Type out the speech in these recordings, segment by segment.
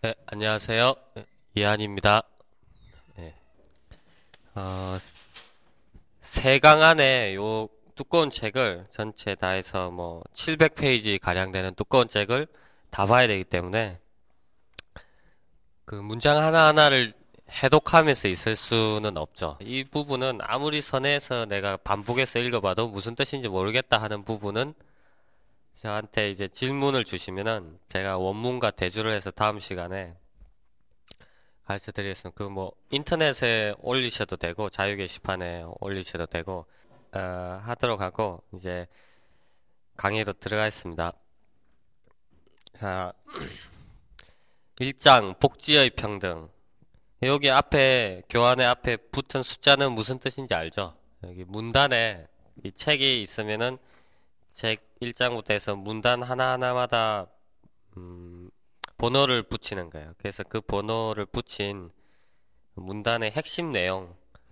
네, 안녕하세요. 이한입니다. 네, 어, 세 강 안에 요 두꺼운 책을 전체 다 해서 뭐 700페이지 가량 되는 두꺼운 책을 다 봐야 되기 때문에 그 문장 하나하나를 해독하면서 있을 수는 없죠. 이 부분은 아무리 선에서 내가 반복해서 읽어봐도 무슨 뜻인지 모르겠다 하는 부분은 저한테 이제 질문을 주시면은 제가 원문과 대조를 해서 다음 시간에 가르쳐 드리겠습니다. 그 뭐 인터넷에 올리셔도 되고 자유 게시판에 올리셔도 되고 하도록 하고 이제 강의로 들어가겠습니다. 자, 1장 복지의 평등. 여기 앞에 교환의 앞에 붙은 숫자는 무슨 뜻인지 알죠? 여기 문단에 이 책이 있으면은 책 1장부터 해서 문단 하나하나마다 번호를 붙이는 거예요. 그래서 그 번호를 붙인 문단의 핵심 내용을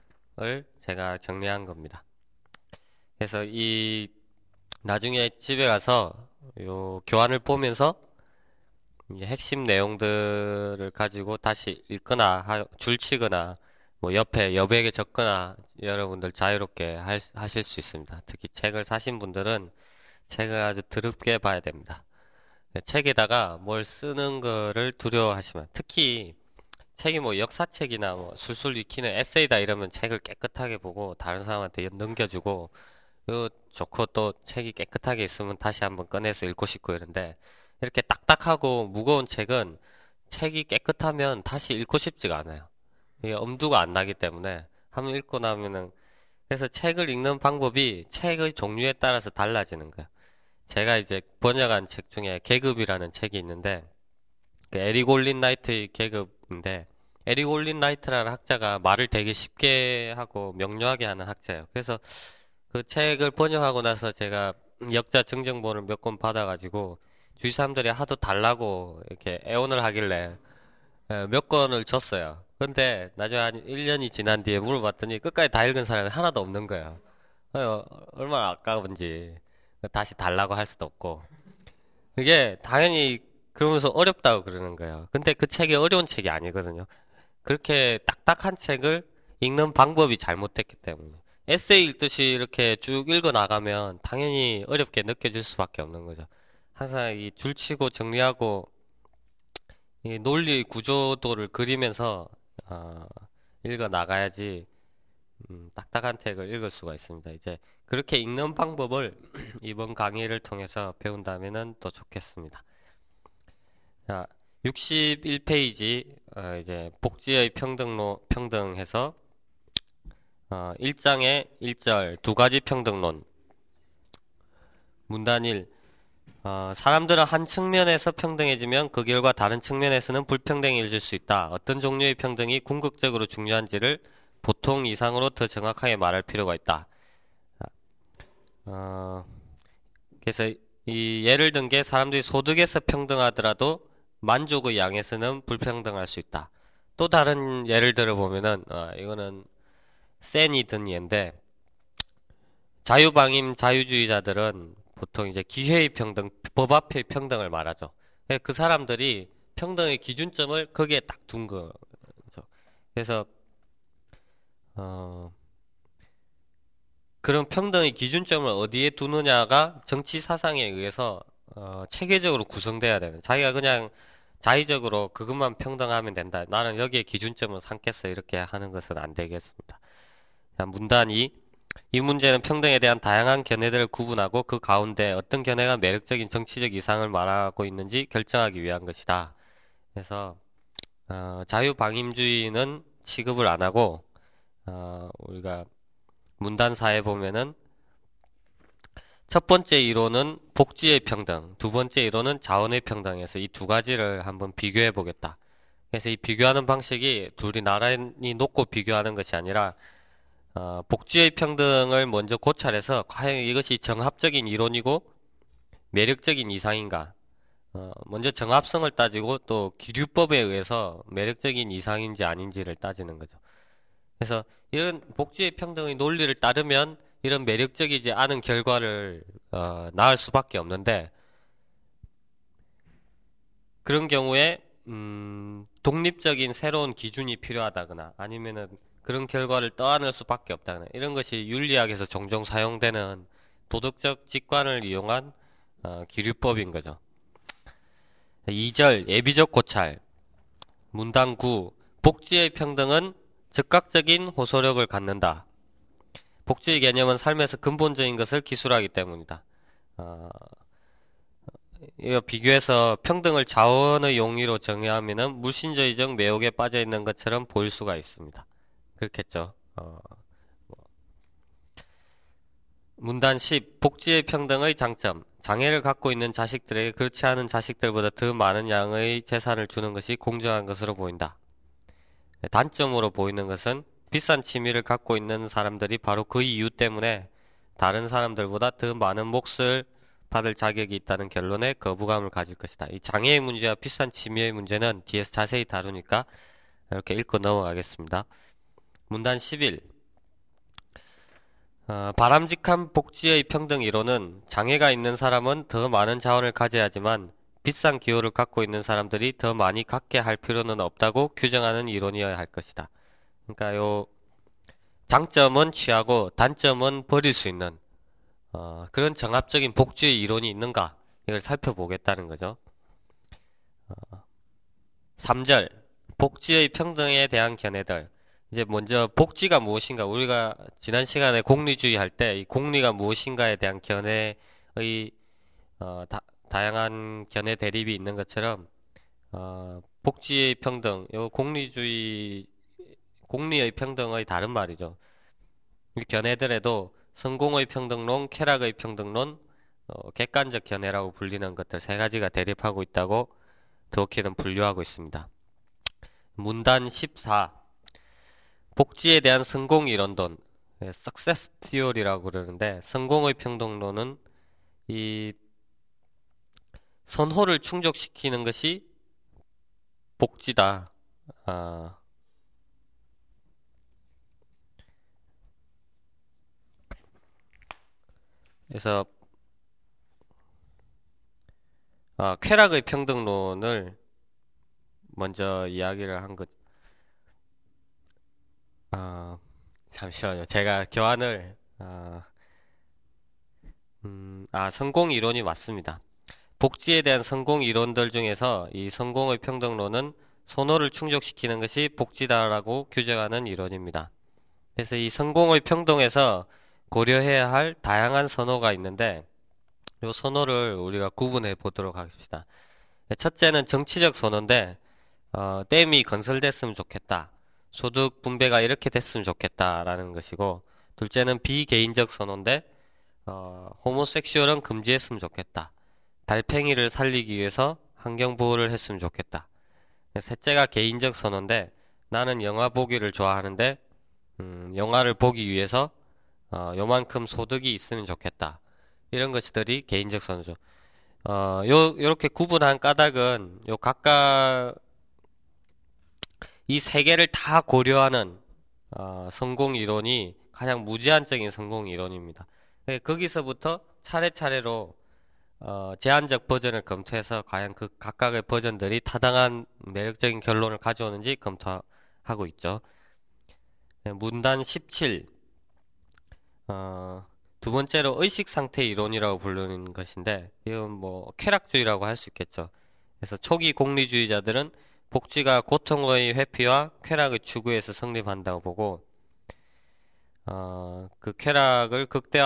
제가 정리한 겁니다. 그래서 이 나중에 집에 가서 요 교환을 보면서 이제 핵심 내용들을 가지고 다시 읽거나 줄치거나 뭐 옆에 여백에 적거나 여러분들 자유롭게 하실 수 있습니다. 특히 책을 사신 분들은 책을 아주 더럽게 봐야 됩니다. 책에다가 뭘 쓰는 거를 두려워하시면 특히 책이 뭐 역사책이나 뭐 술술 익히는 에세이다 이러면 책을 깨끗하게 보고 다른 사람한테 넘겨주고 그 좋고 또 책이 깨끗하게 있으면 다시 한번 꺼내서 읽고 싶고 이런데 이렇게 딱딱하고 무거운 책은 책이 깨끗하면 다시 읽고 싶지가 않아요. 이게 엄두가 안 나기 때문에 한번 읽고 나면은 그래서 책을 읽는 방법이 책의 종류에 따라서 달라지는 거예요. 제가 이제 번역한 책 중에 계급이라는 책이 있는데 그 에리 골린 나이트의 계급인데 에리 골린 나이트라는 학자가 말을 되게 쉽게 하고 명료하게 하는 학자예요. 그래서 그 책을 번역하고 나서 제가 역자 증정본을 몇 권 받아가지고 주위 사람들이 하도 달라고 이렇게 애원을 하길래 몇 권을 줬어요. 근데 나중에 한 1년이 지난 뒤에 물어봤더니 끝까지 다 읽은 사람이 하나도 없는 거예요. 얼마나 아까운지 다시 달라고 할 수도 없고 그게 당연히 그러면서 어렵다고 그러는 거예요. 근데 그 책이 어려운 책이 아니거든요. 그렇게 딱딱한 책을 읽는 방법이 잘못됐기 때문에. 에세이 읽듯이 이렇게 쭉 읽어 나가면 당연히 어렵게 느껴질 수밖에 없는 거죠. 항상 이 줄치고 정리하고 이 논리 구조도를 그리면서 어, 읽어 나가야지 딱딱한 책을 읽을 수가 있습니다. 이제 그렇게 읽는 방법을 이번 강의를 통해서 배운다면은 더 좋겠습니다. 자, 61페이지 이제 복지의 평등해서 1장의 1절 두 가지 평등론 문단 1 사람들은 한 측면에서 평등해지면 그 결과 다른 측면에서는 불평등해질 수 있다. 어떤 종류의 평등이 궁극적으로 중요한지를 보통 이상으로 더 정확하게 말할 필요가 있다. 어, 그래서 이 예를 든 게 사람들이 소득에서 평등하더라도 만족의 양에서는 불평등할 수 있다. 또 다른 예를 들어보면은 이거는 센이 든 예인데 자유주의자들은 보통 이제 기회의 평등, 법 앞의 평등을 말하죠. 그 사람들이 평등의 기준점을 거기에 딱 둔 거죠. 그래서 어, 그런 평등의 기준점을 어디에 두느냐가 정치 사상에 의해서 체계적으로 구성돼야 되는. 자기가 그냥 자의적으로 그것만 평등하면 된다. 나는 여기에 기준점을 삼겠어. 이렇게 하는 것은 안 되겠습니다. 자, 문단이 이 문제는 평등에 대한 다양한 견해들을 구분하고 그 가운데 어떤 견해가 매력적인 정치적 이상을 말하고 있는지 결정하기 위한 것이다. 그래서 자유방임주의는 취급을 안 하고 우리가 문단사에 보면은 첫 번째 이론은 복지의 평등, 두 번째 이론은 자원의 평등에서 이 두 가지를 한번 비교해 보겠다. 그래서 이 비교하는 방식이 둘이 나란히 놓고 비교하는 것이 아니라 복지의 평등을 먼저 고찰해서 과연 이것이 정합적인 이론이고 매력적인 이상인가? 먼저 정합성을 따지고 또 기류법에 의해서 매력적인 이상인지 아닌지를 따지는 거죠. 그래서 이런 복지의 평등의 논리를 따르면 이런 매력적이지 않은 결과를 낳을 수밖에 없는데 그런 경우에 독립적인 새로운 기준이 필요하다거나 아니면은 그런 결과를 떠안을 수밖에 없다거나 이런 것이 윤리학에서 종종 사용되는 도덕적 직관을 이용한 기류법인 거죠. 2절 예비적 고찰 문단 9 복지의 평등은 즉각적인 호소력을 갖는다. 복지의 개념은 삶에서 근본적인 것을 기술하기 때문이다. 이거 비교해서 평등을 자원의 용의로 정의하면은 물신주의적 매혹에 빠져 있는 것처럼 보일 수가 있습니다. 그렇겠죠. 문단 10. 복지의 평등의 장점. 장애를 갖고 있는 자식들에게 그렇지 않은 자식들보다 더 많은 양의 재산을 주는 것이 공정한 것으로 보인다. 단점으로 보이는 것은 비싼 취미를 갖고 있는 사람들이 바로 그 이유 때문에 다른 사람들보다 더 많은 몫을 받을 자격이 있다는 결론에 거부감을 가질 것이다. 이 장애의 문제와 비싼 취미의 문제는 뒤에서 자세히 다루니까 이렇게 읽고 넘어가겠습니다. 문단 11. 바람직한 복지의 평등 이론은 장애가 있는 사람은 더 많은 자원을 가져야 하지만 비싼 기호를 갖고 있는 사람들이 더 많이 갖게 할 필요는 없다고 규정하는 이론이어야 할 것이다. 그러니까 요 장점은 취하고 단점은 버릴 수 있는 그런 정합적인 복지의 이론이 있는가 이걸 살펴보겠다는 거죠. 3절 복지의 평등에 대한 견해들 이제 먼저 복지가 무엇인가 우리가 지난 시간에 공리주의 할 때 이 공리가 무엇인가에 대한 견해의 다양한 견해 대립이 있는 것처럼 복지의 평등 요 공리의 평등의 다른 말이죠. 이 견해들에도 성공의 평등론, 쾌락의 평등론, 객관적 견해라고 불리는 것들 세 가지가 대립하고 있다고 드워키는 분류하고 있습니다. 문단 14 복지에 대한 성공 이론론 Success Theory라고 그러는데 성공의 평등론은 이 선호를 충족시키는 것이 복지다. 그래서 쾌락의 평등론을 먼저 이야기를 한 것. 잠시만요. 제가 교환을 성공 이론이 맞습니다. 복지에 대한 성공 이론들 중에서 이 성공의 평등론은 선호를 충족시키는 것이 복지다라고 규정하는 이론입니다. 그래서 이 성공의 평등에서 고려해야 할 다양한 선호가 있는데 이 선호를 우리가 구분해 보도록 하겠습니다. 첫째는 정치적 선호인데 댐이 건설됐으면 좋겠다. 소득 분배가 이렇게 됐으면 좋겠다라는 것이고 둘째는 비개인적 선호인데 호모섹슈얼은 금지했으면 좋겠다. 달팽이를 살리기 위해서 환경보호를 했으면 좋겠다. 셋째가 개인적 선호인데 나는 영화 보기를 좋아하는데 영화를 보기 위해서 요만큼 소득이 있으면 좋겠다. 이런 것들이 개인적 선호죠. 요렇게 구분한 까닭은 요 각각 이 세 개를 다 고려하는 성공 이론이 가장 무제한적인 성공 이론입니다. 거기서부터 차례차례로 제한적 버전을 검토해서 과연 그 각각의 버전들이 타당한 매력적인 결론을 가져오는지 검토하고 있죠. 문단 17 두 번째로 의식상태 이론이라고 부르는 것인데 이건 뭐 쾌락주의라고 할 수 있겠죠. 그래서 초기 공리주의자들은 복지가 고통의 회피와 쾌락의 추구에서 성립한다고 보고 그 쾌락의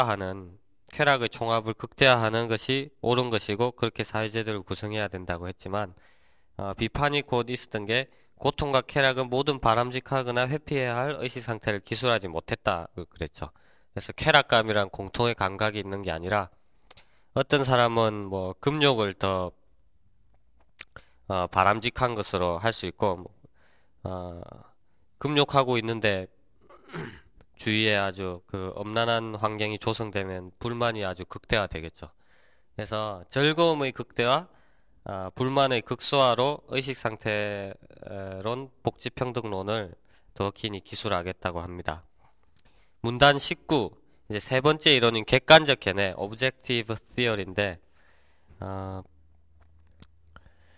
총합을 극대화하는 것이 옳은 것이고 그렇게 사회제도를 구성해야 된다고 했지만 비판이 곧 있었던 게 고통과 쾌락은 모든 바람직하거나 회피해야 할 의식상태를 기술하지 못했다고 그랬죠. 그래서 쾌락감이란 공통의 감각이 있는 게 아니라 어떤 사람은 뭐 금욕을 더 바람직한 것으로 할 수 있고 금욕하고 있는데 주위에 아주 그 엄란한 환경이 조성되면 불만이 아주 극대화되겠죠. 그래서 즐거움의 극대화, 불만의 극소화로 의식상태론 복지평등론을 더킨이 기술하겠다고 합니다. 문단 19 이제 세 번째 이론인 객관적 견해 (Objective Theory인데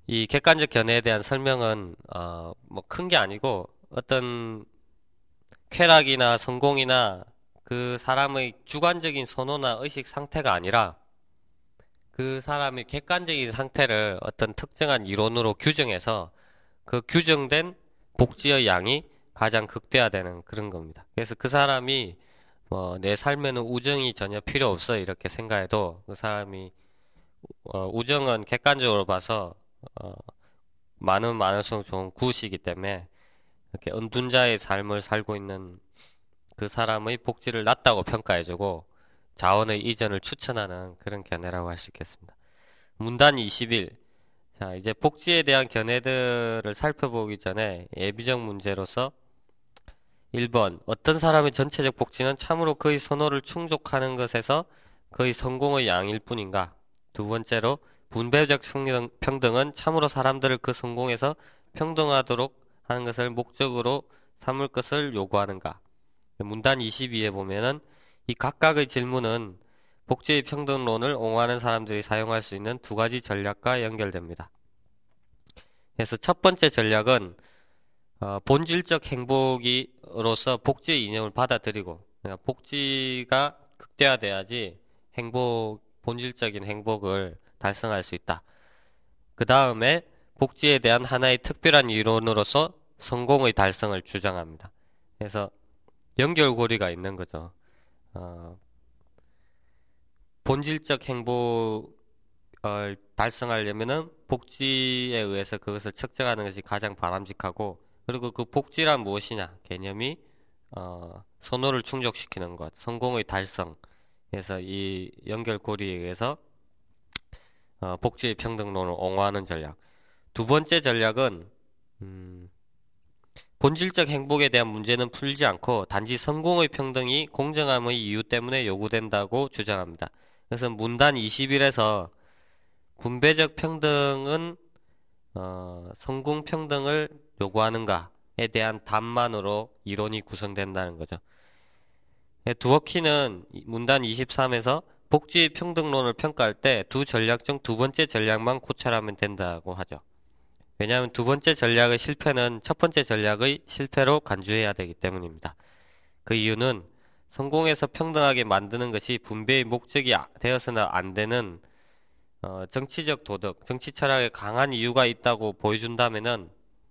이 객관적 견해에 대한 설명은 뭐 큰 게 아니고 어떤 쾌락이나 성공이나 그 사람의 주관적인 선호나 의식 상태가 아니라 그 사람의 객관적인 상태를 어떤 특정한 이론으로 규정해서 그 규정된 복지의 양이 가장 극대화되는 그런 겁니다. 그래서 그 사람이 뭐 내 삶에는 우정이 전혀 필요 없어 이렇게 생각해도 그 사람이 우정은 객관적으로 봐서 어, 많을수록 좋은 구시이기 때문에 이렇게 은둔자의 삶을 살고 있는 그 사람의 복지를 낮다고 평가해주고 자원의 이전을 추천하는 그런 견해라고 할 수 있겠습니다. 문단 21. 자, 이제 복지에 대한 견해들을 살펴보기 전에 예비적 문제로서 1번. 어떤 사람의 전체적 복지는 참으로 그의 선호를 충족하는 것에서 그의 성공의 양일 뿐인가? 두 번째로, 분배적 평등은 참으로 사람들을 그 성공에서 평등하도록 하는 것을 목적으로 삼을 것을 요구하는가? 문단 22에 보면은 이 각각의 질문은 복지의 평등론을 옹호하는 사람들이 사용할 수 있는 두 가지 전략과 연결됩니다. 그래서 첫 번째 전략은 본질적 행복으로서 복지의 이념을 받아들이고 그러니까 복지가 극대화돼야지 본질적인 행복을 달성할 수 있다. 그 다음에 복지에 대한 하나의 특별한 이론으로서 성공의 달성을 주장합니다. 그래서 연결고리가 있는 거죠. 본질적 행복을 달성하려면은 복지에 의해서 그것을 측정하는 것이 가장 바람직하고 그리고 그 복지란 무엇이냐 개념이 선호를 충족시키는 것, 성공의 달성. 그래서 이 연결고리에 의해서 복지의 평등론을 옹호하는 전략. 두 번째 전략은 본질적 행복에 대한 문제는 풀지 않고 단지 성공의 평등이 공정함의 이유 때문에 요구된다고 주장합니다. 그래서 문단 21에서 분배적 평등은 성공 평등을 요구하는가에 대한 답만으로 이론이 구성된다는 거죠. 두어키는 문단 23에서 복지 평등론을 평가할 때 두 전략 중 두 번째 전략만 고찰하면 된다고 하죠. 왜냐하면 두 번째 전략의 실패는 첫 번째 전략의 실패로 간주해야 되기 때문입니다. 그 이유는 성공해서 평등하게 만드는 것이 분배의 목적이 되어서는 안 되는 정치적 도덕, 정치 철학에 강한 이유가 있다고 보여준다면은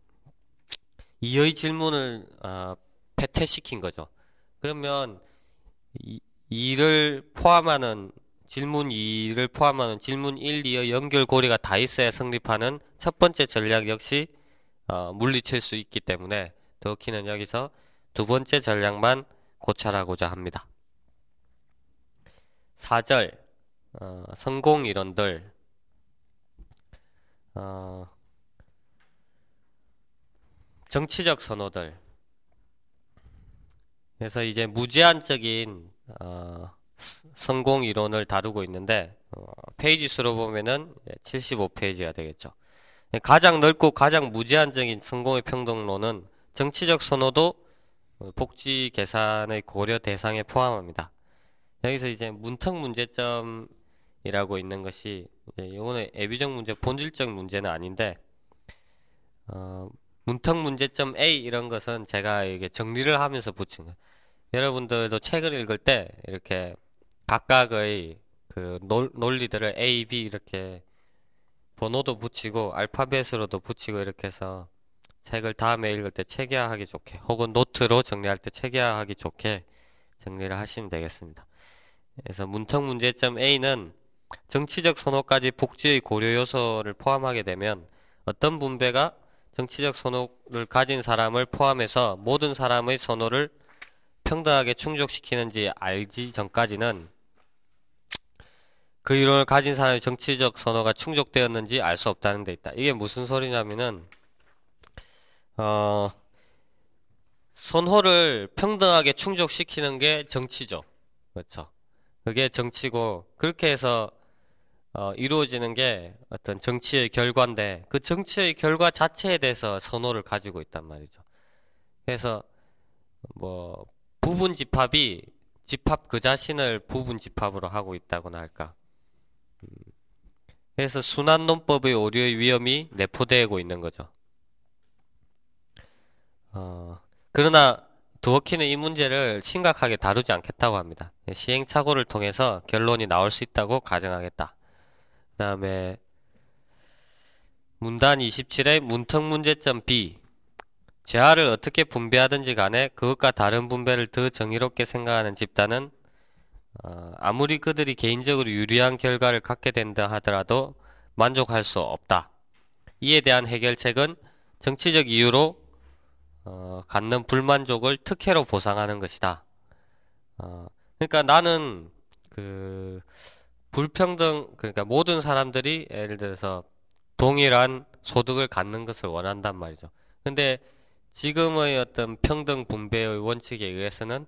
이의 질문을 패퇴시킨 거죠. 그러면 이를 포함하는 질문 2를 포함하는 질문 1, 2의 연결고리가 다 있어야 성립하는 첫 번째 전략 역시 물리칠 수 있기 때문에 더키는 여기서 두 번째 전략만 고찰하고자 합니다. 4절 성공 이론들 정치적 선호들 그래서 이제 무제한적인 성공 이론을 다루고 있는데 페이지 수로 보면은 75페이지가 되겠죠. 가장 넓고 가장 무제한적인 성공의 평등론은 정치적 선호도 복지 계산의 고려 대상에 포함합니다. 여기서 이제 문턱 문제점이라고 있는 것이 이거는 예비적 문제, 본질적 문제는 아닌데 문턱 문제점 A 이런 것은 제가 이게 정리를 하면서 붙인 거예요. 여러분들도 책을 읽을 때 이렇게 각각의 그 논리들을 A, B 이렇게 번호도 붙이고 알파벳으로도 붙이고 이렇게 해서 책을 다음에 읽을 때 체계화하기 좋게 혹은 노트로 정리할 때 체계화하기 좋게 정리를 하시면 되겠습니다. 그래서 문턱 문제점 A는 정치적 선호까지 복지의 고려 요소를 포함하게 되면 어떤 분배가 정치적 선호를 가진 사람을 포함해서 모든 사람의 선호를 평등하게 충족시키는지 알기 전까지는 그 이론을 가진 사람의 정치적 선호가 충족되었는지 알 수 없다는 데 있다. 이게 무슨 소리냐면은 선호를 평등하게 충족시키는 게 정치죠. 그렇죠. 그게 정치고 그렇게 해서 이루어지는 게 어떤 정치의 결과인데 그 정치의 결과 자체에 대해서 선호를 가지고 있단 말이죠. 그래서 뭐 부분 집합이 집합 그 자신을 부분 집합으로 하고 있다고나 할까. 그래서 순환논법의 오류의 위험이 내포되고 있는 거죠. 그러나 드워키는 이 문제를 심각하게 다루지 않겠다고 합니다. 시행착오를 통해서 결론이 나올 수 있다고 가정하겠다. 그 다음에 문단 27의 문턱 문제점 B. 재화를 어떻게 분배하든지 간에 그것과 다른 분배를 더 정의롭게 생각하는 집단은 아무리 그들이 개인적으로 유리한 결과를 갖게 된다 하더라도 만족할 수 없다. 이에 대한 해결책은 정치적 이유로 갖는 불만족을 특혜로 보상하는 것이다. 그러니까 나는 그 그러니까 모든 사람들이 예를 들어서 동일한 소득을 갖는 것을 원한단 말이죠. 근데 지금의 어떤 평등 분배의 원칙에 의해서는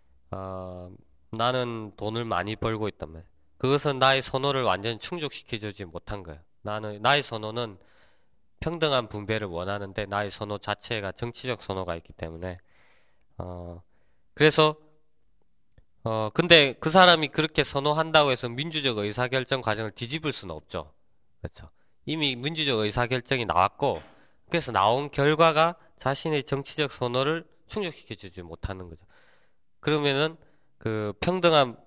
나는 돈을 많이 벌고 있단 말이에요. 그것은 나의 선호를 완전히 충족시켜주지 못한 거예요. 나의 선호는 평등한 분배를 원하는데 나의 선호 자체가 정치적 선호가 있기 때문에 그래서 근데 그 사람이 그렇게 선호한다고 해서 민주적 의사결정 과정을 뒤집을 수는 없죠. 그렇죠. 이미 민주적 의사결정이 나왔고 그래서 나온 결과가 자신의 정치적 선호를 충족시켜주지 못하는 거죠. 그러면은 그 평등한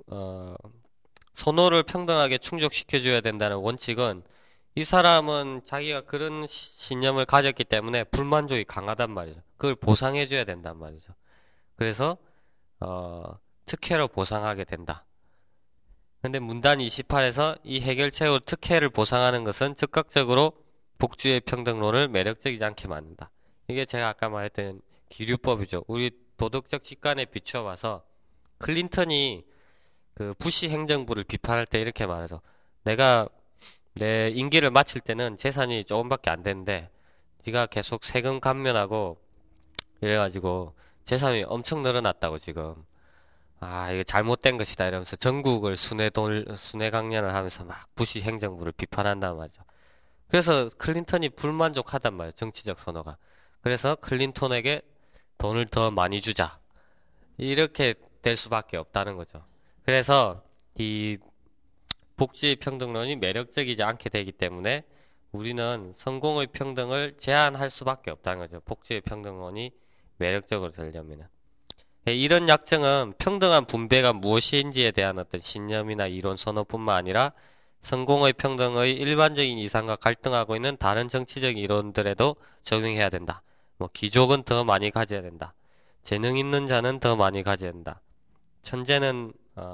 선호를 평등하게 충족시켜줘야 된다는 원칙은 이 사람은 자기가 그런 신념을 가졌기 때문에 불만족이 강하단 말이죠. 그걸 보상해줘야 된단 말이죠. 그래서 특혜로 보상하게 된다. 근데 문단 28에서 이 해결책으로 특혜를 보상하는 것은 즉각적으로 복주의 평등론을 매력적이지 않게 만든다. 이게 제가 아까 말했던 기류법이죠. 우리 도덕적 직관에 비춰봐서 클린턴이 그 부시 행정부를 비판할 때 이렇게 말하죠. 내가 내 임기를 마칠 때는 재산이 조금밖에 안 되는데 네가 계속 세금 감면하고 이래가지고 재산이 엄청 늘어났다고 지금. 이거 잘못된 것이다 이러면서 전국을 순회 강연을 하면서 막 부시 행정부를 비판한단 말이죠. 그래서 클린턴이 불만족하단 말이에요. 정치적 선호가. 그래서 클린턴에게 돈을 더 많이 주자. 이렇게 될 수밖에 없다는 거죠. 그래서 이 복지 평등론이 매력적이지 않게 되기 때문에 우리는 성공의 평등을 제한할 수밖에 없다는 거죠. 복지의 평등론이 매력적으로 되려면. 이런 약정은 평등한 분배가 무엇인지에 대한 어떤 신념이나 이론 선호뿐만 아니라 성공의 평등의 일반적인 이상과 갈등하고 있는 다른 정치적 이론들에도 적용해야 된다. 귀족은 더 많이 가져야 된다. 재능 있는 자는 더 많이 가져야 된다. 천재는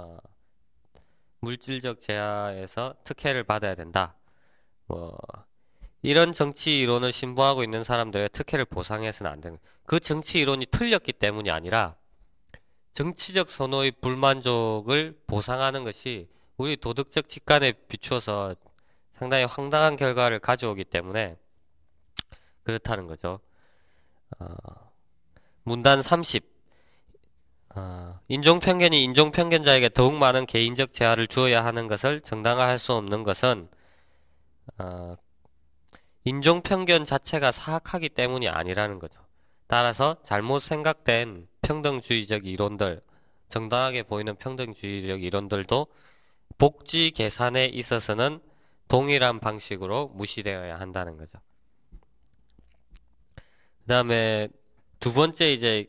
물질적 재화에서 특혜를 받아야 된다. 뭐 이런 정치 이론을 신봉하고 있는 사람들의 특혜를 보상해서는 안 되는. 그 정치 이론이 틀렸기 때문이 아니라 정치적 선호의 불만족을 보상하는 것이 우리 도덕적 직관에 비추어서 상당히 황당한 결과를 가져오기 때문에 그렇다는 거죠. 문단 30. 인종편견이 인종편견자에게 더욱 많은 개인적 재화를 주어야 하는 것을 정당화할 수 없는 것은 인종편견 자체가 사악하기 때문이 아니라는 거죠. 따라서 잘못 생각된 평등주의적 이론들, 정당하게 보이는 평등주의적 이론들도 복지 계산에 있어서는 동일한 방식으로 무시되어야 한다는 거죠. 그 다음에 두 번째 이제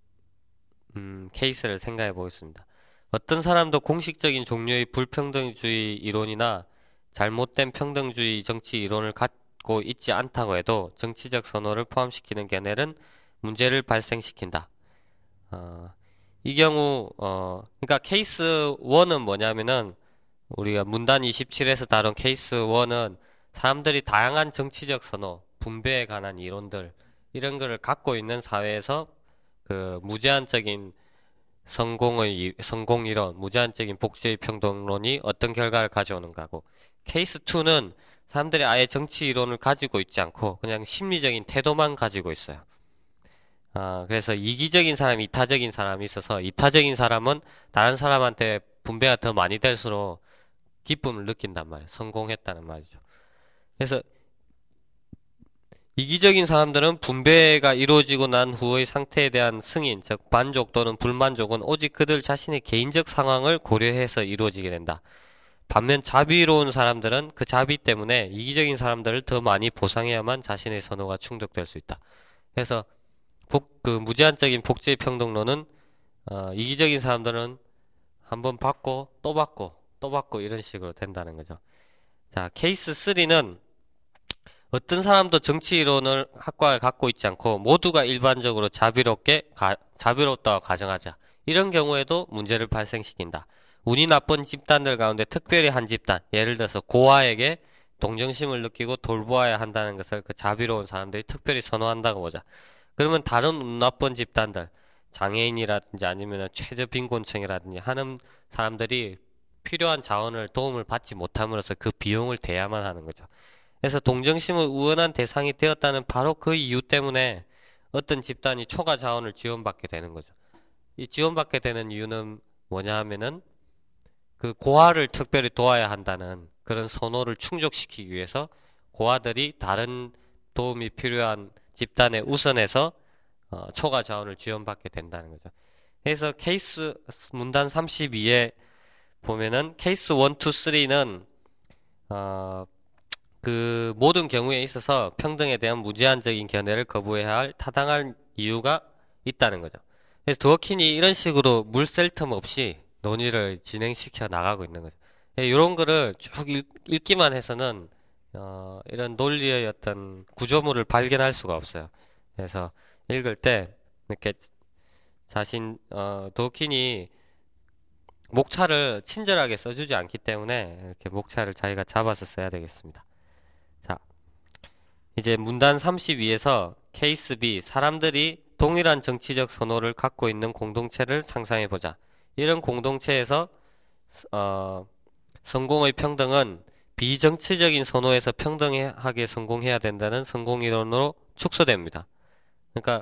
케이스를 생각해 보겠습니다. 어떤 사람도 공식적인 종류의 불평등주의 이론이나 잘못된 평등주의 정치 이론을 갖고 있지 않다고 해도 정치적 선호를 포함시키는 견해는 문제를 발생시킨다. 이 경우 그러니까 케이스 1은 뭐냐면은 우리가 문단 27에서 다룬 케이스 1은 사람들이 다양한 정치적 선호, 분배에 관한 이론들 이런 거를 갖고 있는 사회에서 그 무제한적인 성공 이론, 무제한적인 복지의 평등론이 어떤 결과를 가져오는가고 케이스 2는 사람들이 아예 정치 이론을 가지고 있지 않고 그냥 심리적인 태도만 가지고 있어요. 그래서 이기적인 사람, 이타적인 사람이 있어서 이타적인 사람은 다른 사람한테 분배가 더 많이 될수록 기쁨을 느낀단 말이에요. 성공했다는 말이죠. 그래서 이기적인 사람들은 분배가 이루어지고 난 후의 상태에 대한 승인, 즉 만족 또는 불만족은 오직 그들 자신의 개인적 상황을 고려해서 이루어지게 된다. 반면 자비로운 사람들은 그 자비 때문에 이기적인 사람들을 더 많이 보상해야만 자신의 선호가 충족될 수 있다. 그래서 그 무제한적인 복제의 평등론은 이기적인 사람들은 한번 받고 또 받고 또 받고 이런 식으로 된다는 거죠. 자, 케이스 3는 어떤 사람도 정치 이론을 학과에 갖고 있지 않고 모두가 일반적으로 자비롭다고 가정하자. 이런 경우에도 문제를 발생시킨다. 운이 나쁜 집단들 가운데 특별히 한 집단, 예를 들어서 고아에게 동정심을 느끼고 돌보아야 한다는 것을 그 자비로운 사람들이 특별히 선호한다고 보자. 그러면 다른 운 나쁜 집단들, 장애인이라든지 아니면 최저빈곤층이라든지 하는 사람들이 필요한 자원을 도움을 받지 못함으로써 그 비용을 대야만 하는 거죠. 그래서 동정심을 우원한 대상이 되었다는 바로 그 이유 때문에 어떤 집단이 초과 자원을 지원받게 되는 거죠. 이 지원받게 되는 이유는 뭐냐 하면은 그 고아를 특별히 도와야 한다는 그런 선호를 충족시키기 위해서 고아들이 다른 도움이 필요한 집단에 우선해서 초과 자원을 지원받게 된다는 거죠. 그래서 케이스 문단 32에 보면은 케이스 1, 2, 3는 그 모든 경우에 있어서 평등에 대한 무제한적인 견해를 거부해야 할 타당한 이유가 있다는 거죠. 그래서 드워킨이 이런 식으로 물샐 틈 없이 논의를 진행시켜 나가고 있는 거죠. 이런 거를 쭉 읽기만 해서는 이런 논리의 어떤 구조물을 발견할 수가 없어요. 그래서 읽을 때 이렇게 드워킨이 목차를 친절하게 써주지 않기 때문에 이렇게 목차를 자기가 잡아서 써야 되겠습니다. 자, 이제 문단 32에서 케이스 B, 사람들이 동일한 정치적 선호를 갖고 있는 공동체를 상상해보자. 이런 공동체에서 성공의 평등은 비정치적인 선호에서 평등하게 성공해야 된다는 성공이론으로 축소됩니다. 그러니까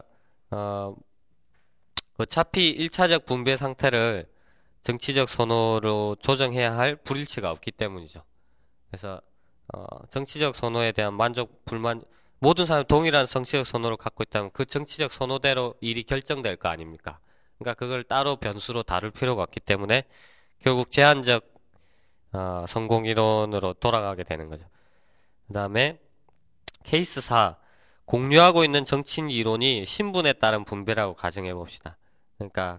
어차피 1차적 분배 상태를 정치적 선호로 조정해야 할 불일치가 없기 때문이죠. 그래서 정치적 선호에 대한 만족, 불만, 모든 사람이 동일한 정치적 선호를 갖고 있다면 그 정치적 선호대로 일이 결정될 거 아닙니까? 그러니까 그걸 따로 변수로 다룰 필요가 없기 때문에 결국 제한적 성공이론으로 돌아가게 되는 거죠. 그 다음에 케이스 4, 공유하고 있는 정치인 이론이 신분에 따른 분배라고 가정해 봅시다. 그러니까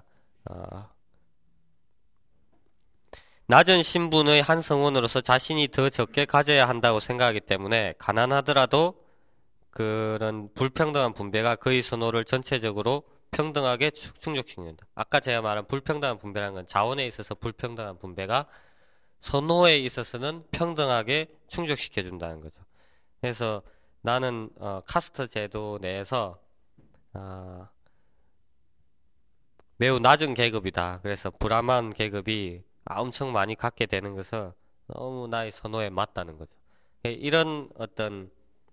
낮은 신분의 한 성원으로서 자신이 더 적게 가져야 한다고 생각하기 때문에 가난하더라도 그런 불평등한 분배가 그의 선호를 전체적으로 평등하게 충족시킨다. 아까 제가 말한 불평등한 분배라는 건 자원에 있어서 불평등한 분배가 선호에 있어서는 평등하게 충족시켜준다는 거죠. 그래서 나는 카스트 제도 내에서 매우 낮은 계급이다. 그래서 브라만 계급이 엄청 많이 갖게 되는 것은 너무 나의 선호에 맞다는 거죠. 이런 어떤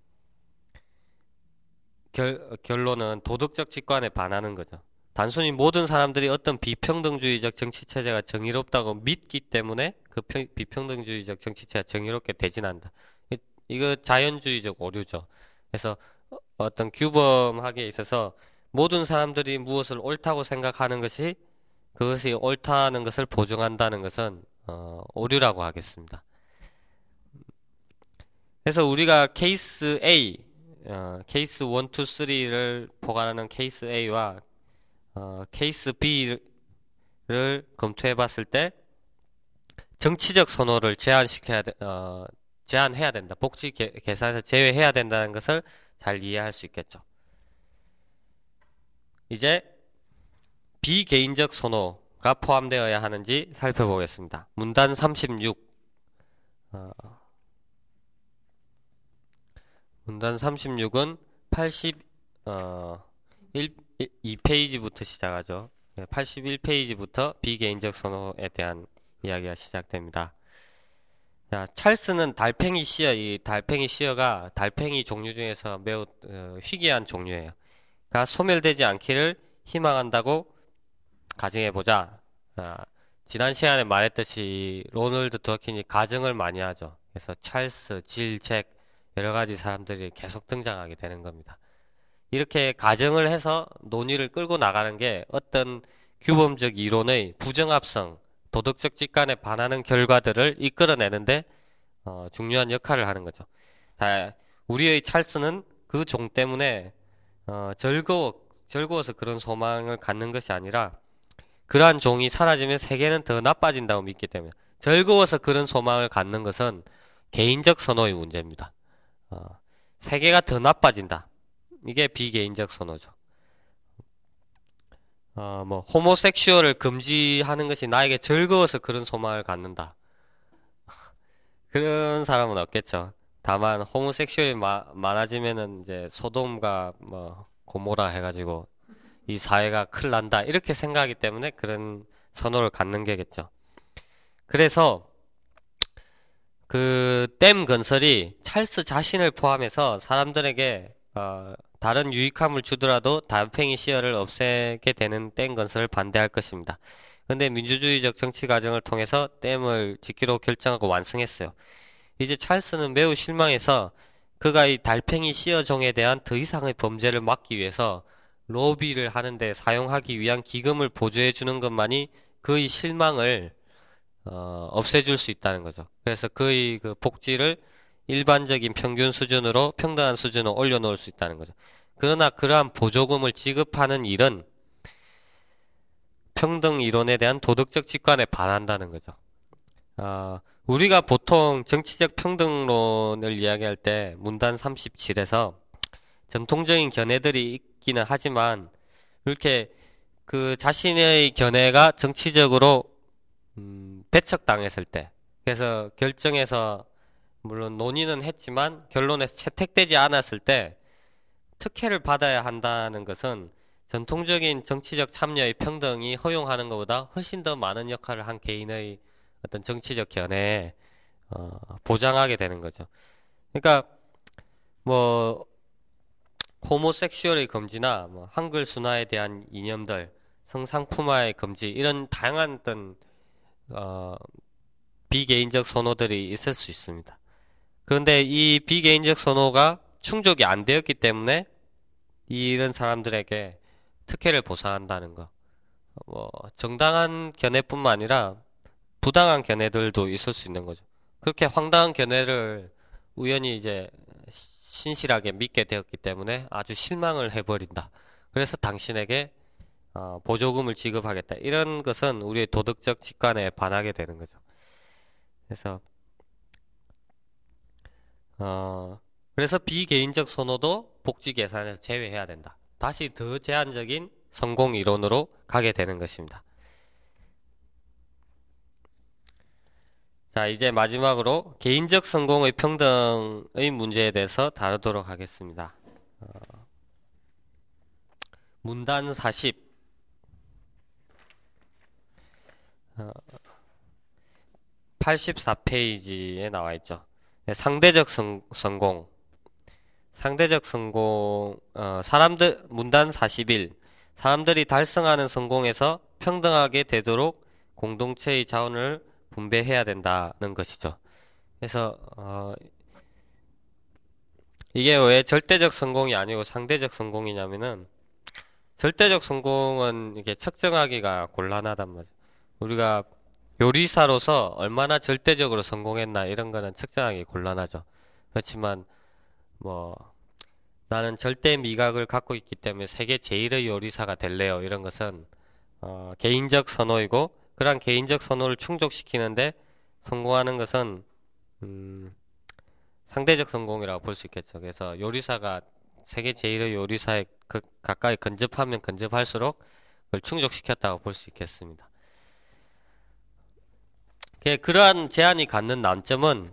결론은 도덕적 직관에 반하는 거죠. 단순히 모든 사람들이 어떤 비평등주의적 정치체제가 정의롭다고 믿기 때문에 그 비평등주의적 정치체제가 정의롭게 되진 않는다. 이거 자연주의적 오류죠. 그래서 어떤 규범하게 있어서 모든 사람들이 무엇을 옳다고 생각하는 것이 그것이 옳다는 것을 보증한다는 것은 오류라고 하겠습니다. 그래서 우리가 케이스 A, 케이스 1, 2, 3를 포괄하는 케이스 A와 케이스 B를 검토해 봤을 때 정치적 선호를 제한해야 된다. 복지 계산에서 제외해야 된다는 것을 잘 이해할 수 있겠죠. 이제 비개인적 선호가 포함되어야 하는지 살펴보겠습니다. 문단 36. 문단 36은 82페이지부터 시작하죠. 81페이지부터 비개인적 선호에 대한 이야기가 시작됩니다. 자, 찰스는 달팽이 씨어, 이 달팽이 씨어가 달팽이 종류 중에서 매우 희귀한 종류예요. 가 소멸되지 않기를 희망한다고 가정해보자. 지난 시간에 말했듯이 로널드 드워킨이 가정을 많이 하죠. 그래서 찰스, 질, 잭 여러 가지 사람들이 계속 등장하게 되는 겁니다. 이렇게 가정을 해서 논의를 끌고 나가는 게 어떤 규범적 이론의 부정합성 도덕적 직관에 반하는 결과들을 이끌어내는데 중요한 역할을 하는 거죠. 자, 우리의 찰스는 그 종 때문에 즐거워서 그런 소망을 갖는 것이 아니라 그러한 종이 사라지면 세계는 더 나빠진다고 믿기 때문에 즐거워서 그런 소망을 갖는 것은 개인적 선호의 문제입니다. 어, 세계가 더 나빠진다. 이게 비개인적 선호죠. 호모섹슈얼을 금지하는 것이 나에게 즐거워서 그런 소망을 갖는다. 그런 사람은 없겠죠. 다만, 호모섹슈얼이 많아지면은 이제 소돔과 고모라 해가지고 이 사회가 큰일 난다. 이렇게 생각하기 때문에 그런 선호를 갖는 게겠죠. 그래서 그 댐 건설이 찰스 자신을 포함해서 사람들에게 다른 유익함을 주더라도 달팽이 씨어를 없애게 되는 댐 건설을 반대할 것입니다. 근데 민주주의적 정치 과정을 통해서 댐을 짓기로 결정하고 완성했어요. 이제 찰스는 매우 실망해서 그가 이 달팽이 씨어종에 대한 더 이상의 범죄를 막기 위해서 로비를 하는데 사용하기 위한 기금을 보조해 주는 것만이 그의 실망을 없애줄 수 있다는 거죠. 그래서 그의 그 복지를 일반적인 평균 수준으로 평등한 수준으로 올려놓을 수 있다는 거죠. 그러나 그러한 보조금을 지급하는 일은 평등 이론에 대한 도덕적 직관에 반한다는 거죠. 우리가 보통 정치적 평등론을 이야기할 때 문단 37에서 전통적인 견해들이 있기는 하지만 이렇게 그 자신의 견해가 정치적으로 배척당했을 때 그래서 결정에서 물론 논의는 했지만 결론에서 채택되지 않았을 때 특혜를 받아야 한다는 것은 전통적인 정치적 참여의 평등이 허용하는 것보다 훨씬 더 많은 역할을 한 개인의 어떤 정치적 견해에 보장하게 되는 거죠. 그러니까 뭐 호모섹슈얼의 금지나 한글 순화에 대한 이념들, 성상품화의 금지 이런 다양한 어떤 비개인적 선호들이 있을 수 있습니다. 그런데 이 비개인적 선호가 충족이 안 되었기 때문에 이런 사람들에게 특혜를 보상한다는 거. 정당한 견해뿐만 아니라 부당한 견해들도 있을 수 있는 거죠. 그렇게 황당한 견해를 우연히 이제 신실하게 믿게 되었기 때문에 아주 실망을 해버린다. 그래서 당신에게 보조금을 지급하겠다. 이런 것은 우리의 도덕적 직관에 반하게 되는 거죠. 그래서 그래서 비개인적 선호도 복지 계산에서 제외해야 된다. 다시 더 제한적인 성공 이론으로 가게 되는 것입니다. 자, 이제 마지막으로 개인적 성공의 평등의 문제에 대해서 다루도록 하겠습니다. 문단 40. 84페이지에 나와 있죠. 상대적 성공. 상대적 성공, 문단 41. 사람들이 달성하는 성공에서 평등하게 되도록 공동체의 자원을 분배해야 된다는 것이죠. 그래서, 이게 왜 절대적 성공이 아니고 상대적 성공이냐면은, 절대적 성공은 이게 측정하기가 곤란하단 말이에요. 우리가 요리사로서 얼마나 절대적으로 성공했나 이런 거는 측정하기 곤란하죠. 그렇지만 뭐 나는 절대 미각을 갖고 있기 때문에 세계 제일의 요리사가 될래요. 이런 것은 개인적 선호이고 그런 개인적 선호를 충족시키는데 성공하는 것은 상대적 성공이라고 볼 수 있겠죠. 그래서 요리사가 세계 제일의 요리사에 가까이 근접하면 근접할수록 그걸 충족시켰다고 볼 수 있겠습니다. 그러한 제한이 갖는 난점은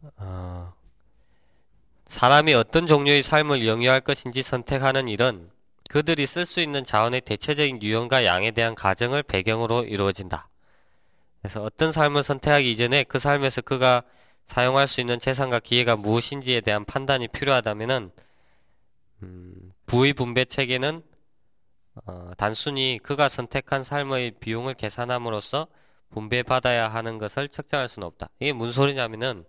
사람이 어떤 종류의 삶을 영위할 것인지 선택하는 일은 그들이 쓸 수 있는 자원의 대체적인 유형과 양에 대한 가정을 배경으로 이루어진다. 그래서 어떤 삶을 선택하기 이전에 그 삶에서 그가 사용할 수 있는 재산과 기회가 무엇인지에 대한 판단이 필요하다면은 부의 분배 체계는 단순히 그가 선택한 삶의 비용을 계산함으로써 분배받아야 하는 것을 측정할 수는 없다. 이게 무슨 소리냐면은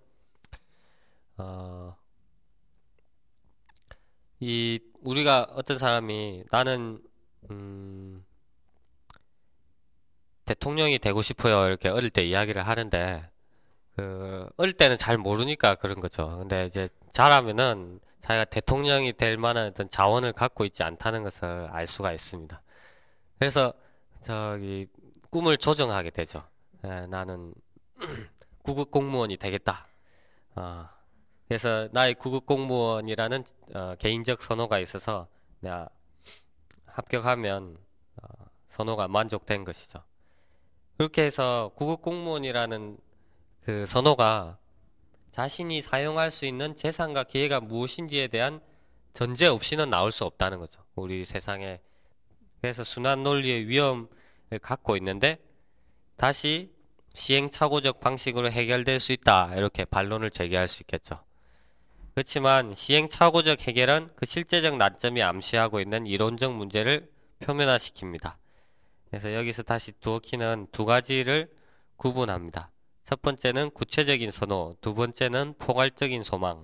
우리가 어떤 사람이 나는 대통령이 되고 싶어요. 이렇게 어릴 때 이야기를 하는데, 어릴 때는 잘 모르니까 그런 거죠. 근데 이제 자라면은 자기가 대통령이 될 만한 어떤 자원을 갖고 있지 않다는 것을 알 수가 있습니다. 그래서 저기 꿈을 조정하게 되죠. 나는 구급 공무원이 되겠다. 어, 그래서 나의 구급 공무원이라는 개인적 선호가 있어서 내가 합격하면 선호가 만족된 것이죠. 그렇게 해서 구급 공무원이라는 그 선호가 자신이 사용할 수 있는 재산과 기회가 무엇인지에 대한 전제 없이는 나올 수 없다는 거죠. 우리 세상에. 그래서 순환 논리의 위험을 갖고 있는데 다시 시행착오적 방식으로 해결될 수 있다. 이렇게 반론을 제기할 수 있겠죠. 그렇지만 시행착오적 해결은 그 실제적 난점이 암시하고 있는 이론적 문제를 표면화시킵니다. 그래서 여기서 다시 두어키는 두 가지를 구분합니다. 첫 번째는 구체적인 선호, 두 번째는 포괄적인 소망.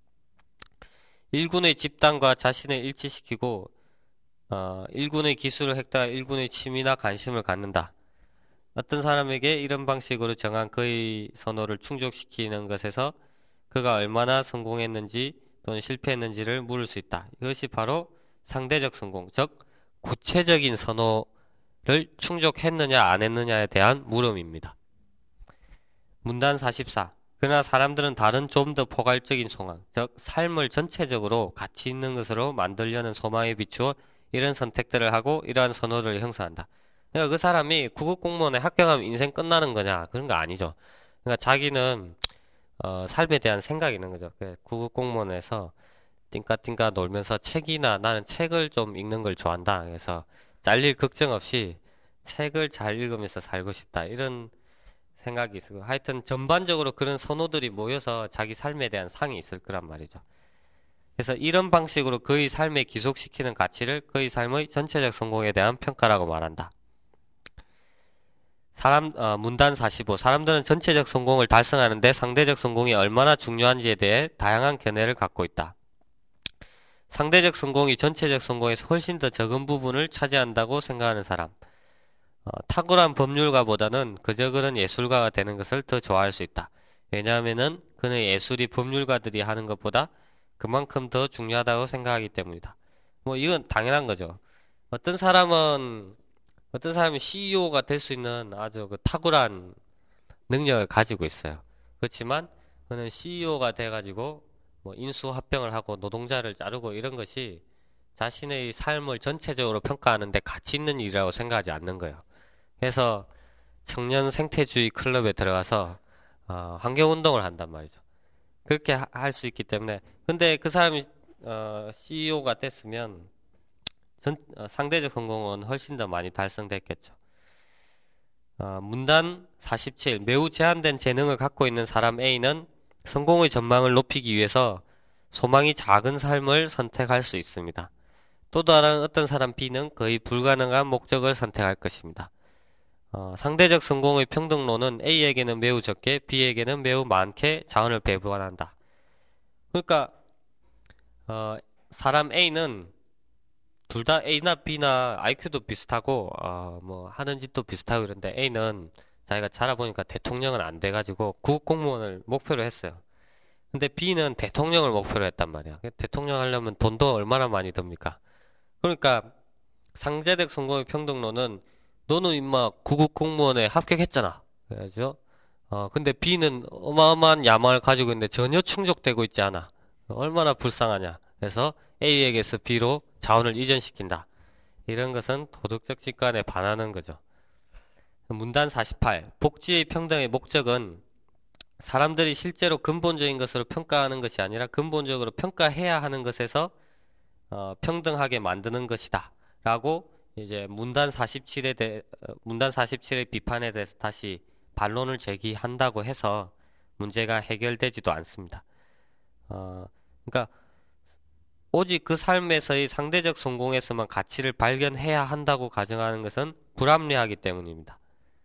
일군의 집단과 자신을 일치시키고 일군의 기술을 획득하 일군의 취미나 관심을 갖는다. 어떤 사람에게 이런 방식으로 정한 그의 선호를 충족시키는 것에서 그가 얼마나 성공했는지 또는 실패했는지를 물을 수 있다. 이것이 바로 상대적 성공, 즉 구체적인 선호를 충족했느냐 안 했느냐에 대한 물음입니다. 문단 44. 그러나 사람들은 다른 좀 더 포괄적인 소망, 즉 삶을 전체적으로 가치 있는 것으로 만들려는 소망에 비추어 이런 선택들을 하고 이러한 선호를 형성한다. 그러니까 그 사람이 구급 공무원에 합격하면 인생 끝나는 거냐? 그런 거 아니죠. 그러니까 자기는 삶에 대한 생각이 있는 거죠. 구급 공무원에서 띵까띵까 놀면서 책이나 나는 책을 좀 읽는 걸 좋아한다. 그래서 잘릴 걱정 없이 책을 잘 읽으면서 살고 싶다. 이런 생각이 있고 하여튼 전반적으로 그런 선호들이 모여서 자기 삶에 대한 상이 있을 거란 말이죠. 그래서 이런 방식으로 그의 삶에 기속시키는 가치를 그의 삶의 전체적 성공에 대한 평가라고 말한다. 문단 45. 사람들은 전체적 성공을 달성하는데 상대적 성공이 얼마나 중요한지에 대해 다양한 견해를 갖고 있다. 상대적 성공이 전체적 성공에서 훨씬 더 적은 부분을 차지한다고 생각하는 사람. 탁월한 법률가보다는 그저 그런 예술가가 되는 것을 더 좋아할 수 있다. 왜냐하면은 그는 예술이 법률가들이 하는 것보다 그만큼 더 중요하다고 생각하기 때문이다. 뭐 이건 당연한 거죠. 어떤 사람은 어떤 사람이 CEO가 될 수 있는 아주 그 탁월한 능력을 가지고 있어요. 그렇지만 그는 CEO가 돼가지고 뭐 인수합병을 하고 노동자를 자르고 이런 것이 자신의 삶을 전체적으로 평가하는데 가치 있는 일이라고 생각하지 않는 거예요. 그래서 청년 생태주의 클럽에 들어가서 환경운동을 한단 말이죠. 그렇게 할 수 있기 때문에 근데 그 사람이 CEO가 됐으면 상대적 성공은 훨씬 더 많이 달성됐겠죠. 문단 47. 매우 제한된 재능을 갖고 있는 사람 A는 성공의 전망을 높이기 위해서 소망이 작은 삶을 선택할 수 있습니다. 또 다른 어떤 사람 B는 거의 불가능한 목적을 선택할 것입니다. 상대적 성공의 평등론은 A에게는 매우 적게 B에게는 매우 많게 자원을 배분한다. 그러니까 사람 A는 둘 다 A나 B나 IQ도 비슷하고 뭐 하는 짓도 비슷하고 그런데 A는 자기가 자라보니까 대통령은 안 돼가지고 국공무원을 목표로 했어요. 근데 B는 대통령을 목표로 했단 말이야. 대통령 하려면 돈도 얼마나 많이 듭니까? 그러니까 상대적 성공의 평등론은 너는 임마 구급 공무원에 합격했잖아. 그래죠? 근데 B는 어마어마한 야망을 가지고 있는데 전혀 충족되고 있지 않아. 얼마나 불쌍하냐. 그래서 A에게서 B로 자원을 이전시킨다. 이런 것은 도덕적 직관에 반하는 거죠. 문단 48. 복지의 평등의 목적은 사람들이 실제로 근본적인 것으로 평가하는 것이 아니라 근본적으로 평가해야 하는 것에서 평등하게 만드는 것이다. 라고 이제 문단 47의 비판에 대해서 다시 반론을 제기한다고 해서 문제가 해결되지도 않습니다. 그러니까 오직 그 삶에서의 상대적 성공에서만 가치를 발견해야 한다고 가정하는 것은 불합리하기 때문입니다.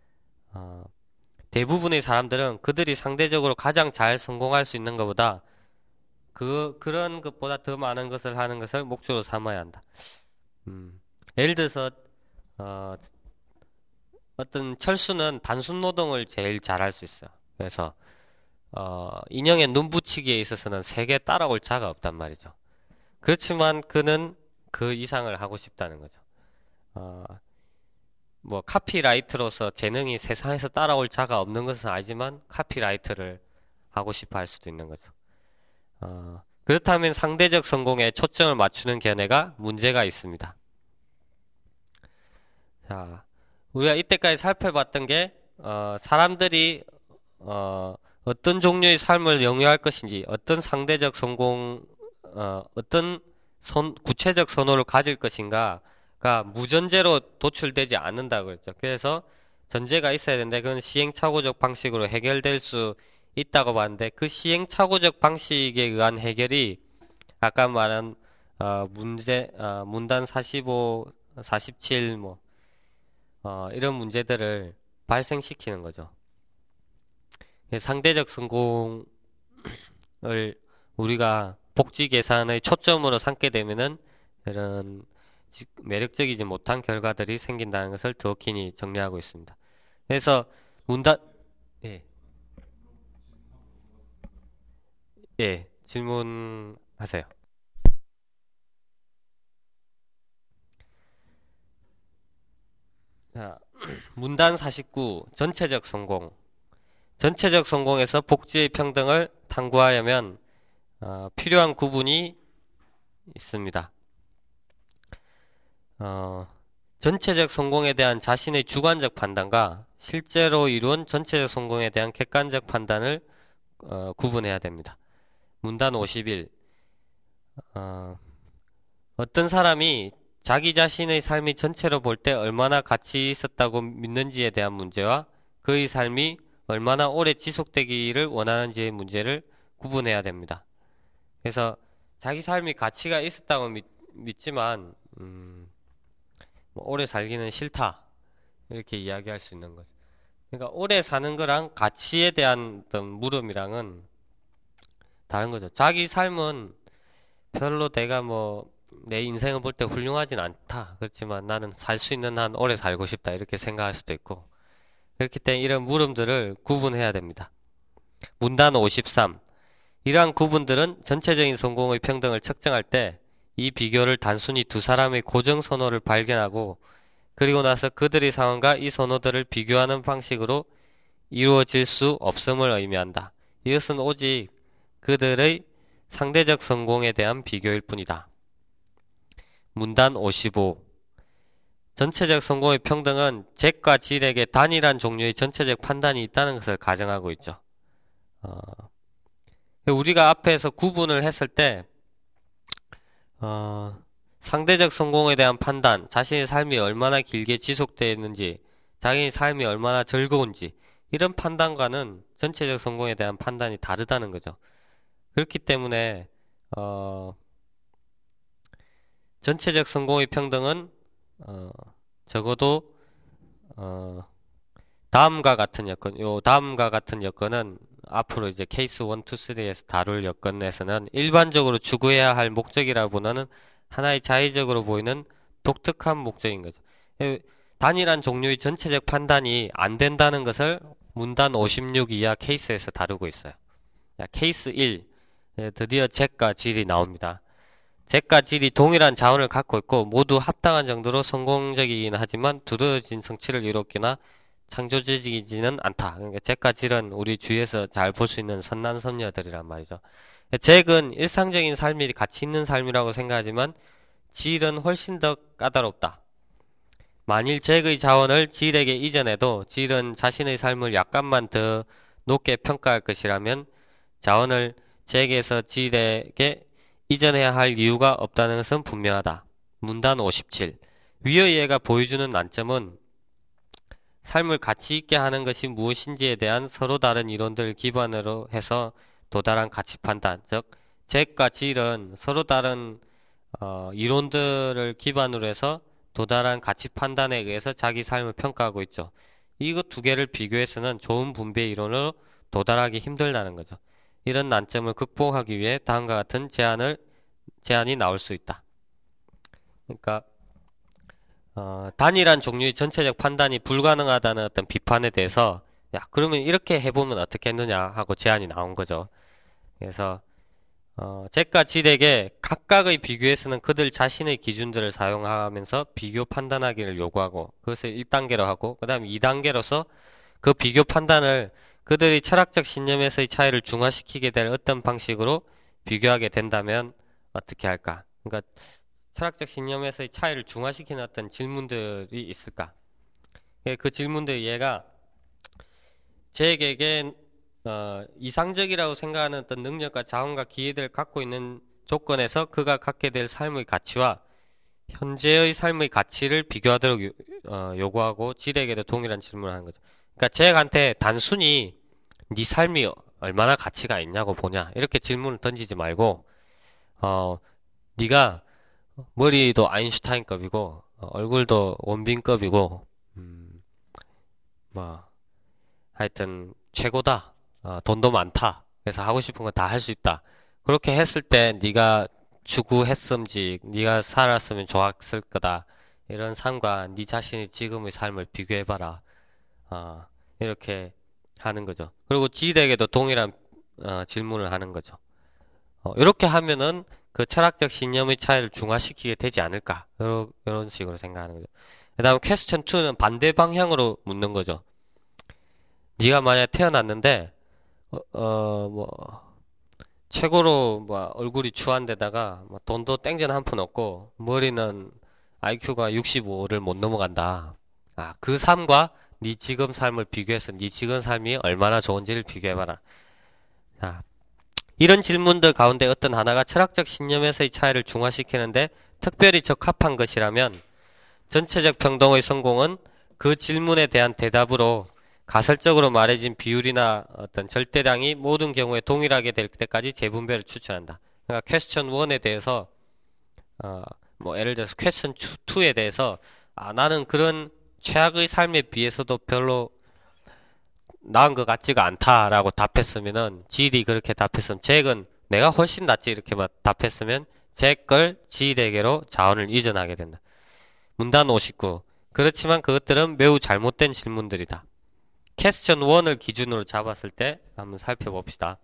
대부분의 사람들은 그들이 상대적으로 가장 잘 성공할 수 있는 것보다 그런 것보다 더 많은 것을 하는 것을 목표로 삼아야 한다. 예를 들어서 어떤 철수는 단순 노동을 제일 잘할 수 있어요. 그래서 인형의 눈 붙이기에 있어서는 세계 따라올 자가 없단 말이죠. 그렇지만 그는 그 이상을 하고 싶다는 거죠. 어, 뭐 카피라이터로서 재능이 세상에서 따라올 자가 없는 것은 알지만 카피라이터를 하고 싶어 할 수도 있는 거죠. 그렇다면 상대적 성공에 초점을 맞추는 견해가 문제가 있습니다. 자, 우리가 이때까지 살펴봤던 게 사람들이 어떤 종류의 삶을 영위할 것인지, 어떤 상대적 성공, 어떤 구체적 선호를 가질 것인가가 무전제로 도출되지 않는다고 그랬죠. 그래서 전제가 있어야 되는데 그건 시행착오적 방식으로 해결될 수 있다고 봤는데 그 시행착오적 방식에 의한 해결이 아까 말한 문단 45, 47 뭐 이런 문제들을 발생시키는 거죠. 상대적 성공을 우리가 복지 계산의 초점으로 삼게 되면은 이런 매력적이지 못한 결과들이 생긴다는 것을 드워킨이 정리하고 있습니다. 그래서 문단 예, 예, 질문하세요. 자, 문단 49 전체적 성공. 전체적 성공에서 복지의 평등을 탐구하려면 필요한 구분이 있습니다. 어, 전체적 성공에 대한 자신의 주관적 판단과 실제로 이룬 전체적 성공에 대한 객관적 판단을 구분해야 됩니다. 문단 51. 어떤 사람이 자기 자신의 삶이 전체로 볼 때 얼마나 가치 있었다고 믿는지에 대한 문제와 그의 삶이 얼마나 오래 지속되기를 원하는지의 문제를 구분해야 됩니다. 그래서 자기 삶이 가치가 있었다고 믿지만 뭐 오래 살기는 싫다 이렇게 이야기할 수 있는 거죠. 그러니까 오래 사는 거랑 가치에 대한 어떤 물음이랑은 다른 거죠. 자기 삶은 별로 내가 뭐 내 인생을 볼 때 훌륭하진 않다. 그렇지만 나는 살 수 있는 한 오래 살고 싶다 이렇게 생각할 수도 있고 그렇기 때문에 이런 물음들을 구분해야 됩니다. 문단 53. 이러한 구분들은 전체적인 성공의 평등을 측정할 때 이 비교를 단순히 두 사람의 고정 선호를 발견하고 그리고 나서 그들의 상황과 이 선호들을 비교하는 방식으로 이루어질 수 없음을 의미한다. 이것은 오직 그들의 상대적 성공에 대한 비교일 뿐이다. 문단 55. 전체적 성공의 평등은 잭과 질에게 단일한 종류의 전체적 판단이 있다는 것을 가정하고 있죠. 우리가 앞에서 구분을 했을 때 상대적 성공에 대한 판단, 자신의 삶이 얼마나 길게 지속되어 있는지, 자기의 삶이 얼마나 즐거운지 이런 판단과는 전체적 성공에 대한 판단이 다르다는 거죠. 그렇기 때문에 전체적 성공의 평등은 적어도 다음과 같은 여건, 요 다음과 같은 여건은 앞으로 이제 케이스 1, 2, 3에서 다룰 여건에서는 일반적으로 추구해야 할 목적이라고 보는 하나의 자의적으로 보이는 독특한 목적인 거죠. 단일한 종류의 전체적 판단이 안 된다는 것을 문단 56 이하 케이스에서 다루고 있어요. 자, 케이스 1. 드디어 잭과 질이 나옵니다. 잭과 질이 동일한 자원을 갖고 있고 모두 합당한 정도로 성공적이긴 하지만 두드러진 성취를 이뤘거나 창조적이지는 않다. 그러니까 잭과 질은 우리 주위에서 잘 볼 수 있는 선남 선녀들이란 말이죠. 잭은 일상적인 삶이 가치 있는 삶이라고 생각하지만 질은 훨씬 더 까다롭다. 만일 잭의 자원을 질에게 이전해도 질은 자신의 삶을 약간만 더 높게 평가할 것이라면 자원을 잭에서 질에게 이전해야 할 이유가 없다는 것은 분명하다. 문단 57. 위의 예가 보여주는 난점은 삶을 가치 있게 하는 것이 무엇인지에 대한 서로 다른 이론들을 기반으로 해서 도달한 가치 판단, 즉 잭과 질은 서로 다른 이론들을 기반으로 해서 도달한 가치 판단에 의해서 자기 삶을 평가하고 있죠. 이것 두 개를 비교해서는 좋은 분배 이론으로 도달하기 힘들다는 거죠. 이런 난점을 극복하기 위해 다음과 같은 제안이 나올 수 있다. 그러니까 단일한 종류의 전체적 판단이 불가능하다는 어떤 비판에 대해서 야, 그러면 이렇게 해보면 어떻게 했느냐 하고 제안이 나온 거죠. 그래서 잭과 질에게 각각의 비교에서는 그들 자신의 기준들을 사용하면서 비교 판단하기를 요구하고 그것을 1단계로 하고 그 다음 2단계로서 그 비교 판단을 그들의 철학적 신념에서의 차이를 중화시키게 될 어떤 방식으로 비교하게 된다면 어떻게 할까? 그러니까 철학적 신념에서의 차이를 중화시키는 어떤 질문들이 있을까? 그 질문들 얘가 잭에게 이상적이라고 생각하는 어떤 능력과 자원과 기회들을 갖고 있는 조건에서 그가 갖게 될 삶의 가치와 현재의 삶의 가치를 비교하도록 요구하고 질에게도 동일한 질문을 하는 거죠. 그러니까 잭한테 단순히 네 삶이 얼마나 가치가 있냐고 보냐 이렇게 질문을 던지지 말고 네가 머리도 아인슈타인급이고 얼굴도 원빈급이고 뭐 하여튼 최고다. 돈도 많다. 그래서 하고 싶은 거 다 할 수 있다. 그렇게 했을 때 네가 추구했음지 네가 살았으면 좋았을 거다. 이런 삶과 네 자신의 지금의 삶을 비교해봐라. 이렇게 하는 거죠. 그리고 지들에게도 동일한 질문을 하는 거죠. 이렇게 하면은 그 철학적 신념의 차이를 중화시키게 되지 않을까. 이런 식으로 생각하는 거죠. 그 다음 퀘스천 2는 반대 방향으로 묻는 거죠. 네가 만약 태어났는데 뭐 최고로 뭐 얼굴이 추한데다가 뭐 돈도 땡전 한 푼 없고 머리는 IQ가 65를 못 넘어간다. 그 삶과 네 지금 삶을 비교해서 네 지금 삶이 얼마나 좋은지를 비교해봐라. 자, 이런 질문들 가운데 어떤 하나가 철학적 신념에서의 차이를 중화시키는데 특별히 적합한 것이라면 전체적 평등의 성공은 그 질문에 대한 대답으로 가설적으로 말해진 비율이나 어떤 절대량이 모든 경우에 동일하게 될 때까지 재분배를 추천한다. 그러니까 퀘스천 1에 대해서 뭐 예를 들어서 퀘스천 2에 대해서 나는 그런 최악의 삶에 비해서도 별로 나은 것 같지가 않다라고 답했으면은 질이 그렇게 답했으면 잭은 내가 훨씬 낫지 이렇게 답했으면 잭을 질에게로 자원을 이전하게 된다. 문단 59. 그렇지만 그것들은 매우 잘못된 질문들이다. 퀘스천 1을 기준으로 잡았을 때 한번 살펴봅시다.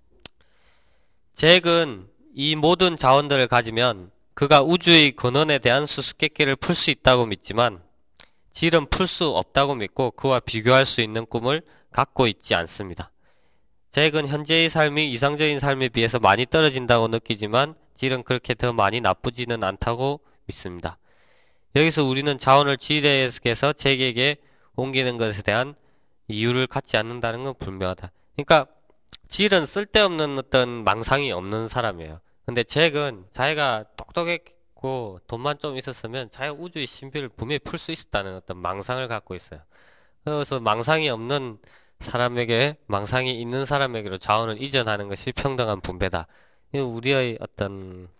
잭은 이 모든 자원들을 가지면 그가 우주의 근원에 대한 수수께끼를 풀 수 있다고 믿지만 질은 풀 수 없다고 믿고 그와 비교할 수 있는 꿈을 갖고 있지 않습니다. 잭은 현재의 삶이 이상적인 삶에 비해서 많이 떨어진다고 느끼지만 질은 그렇게 더 많이 나쁘지는 않다고 믿습니다. 여기서 우리는 자원을 질에게서 잭에게 옮기는 것에 대한 이유를 갖지 않는다는 건 분명하다. 그러니까 질은 쓸데없는 어떤 망상이 없는 사람이에요. 근데 잭은 자기가 똑똑했고 돈만 좀 있었으면 자기가 우주의 신비를 분명히 풀 수 있었다는 어떤 망상을 갖고 있어요. 그래서 망상이 없는 사람에게 망상이 있는 사람에게로 자원을 이전하는 것이 평등한 분배다. 이 우리의 어떤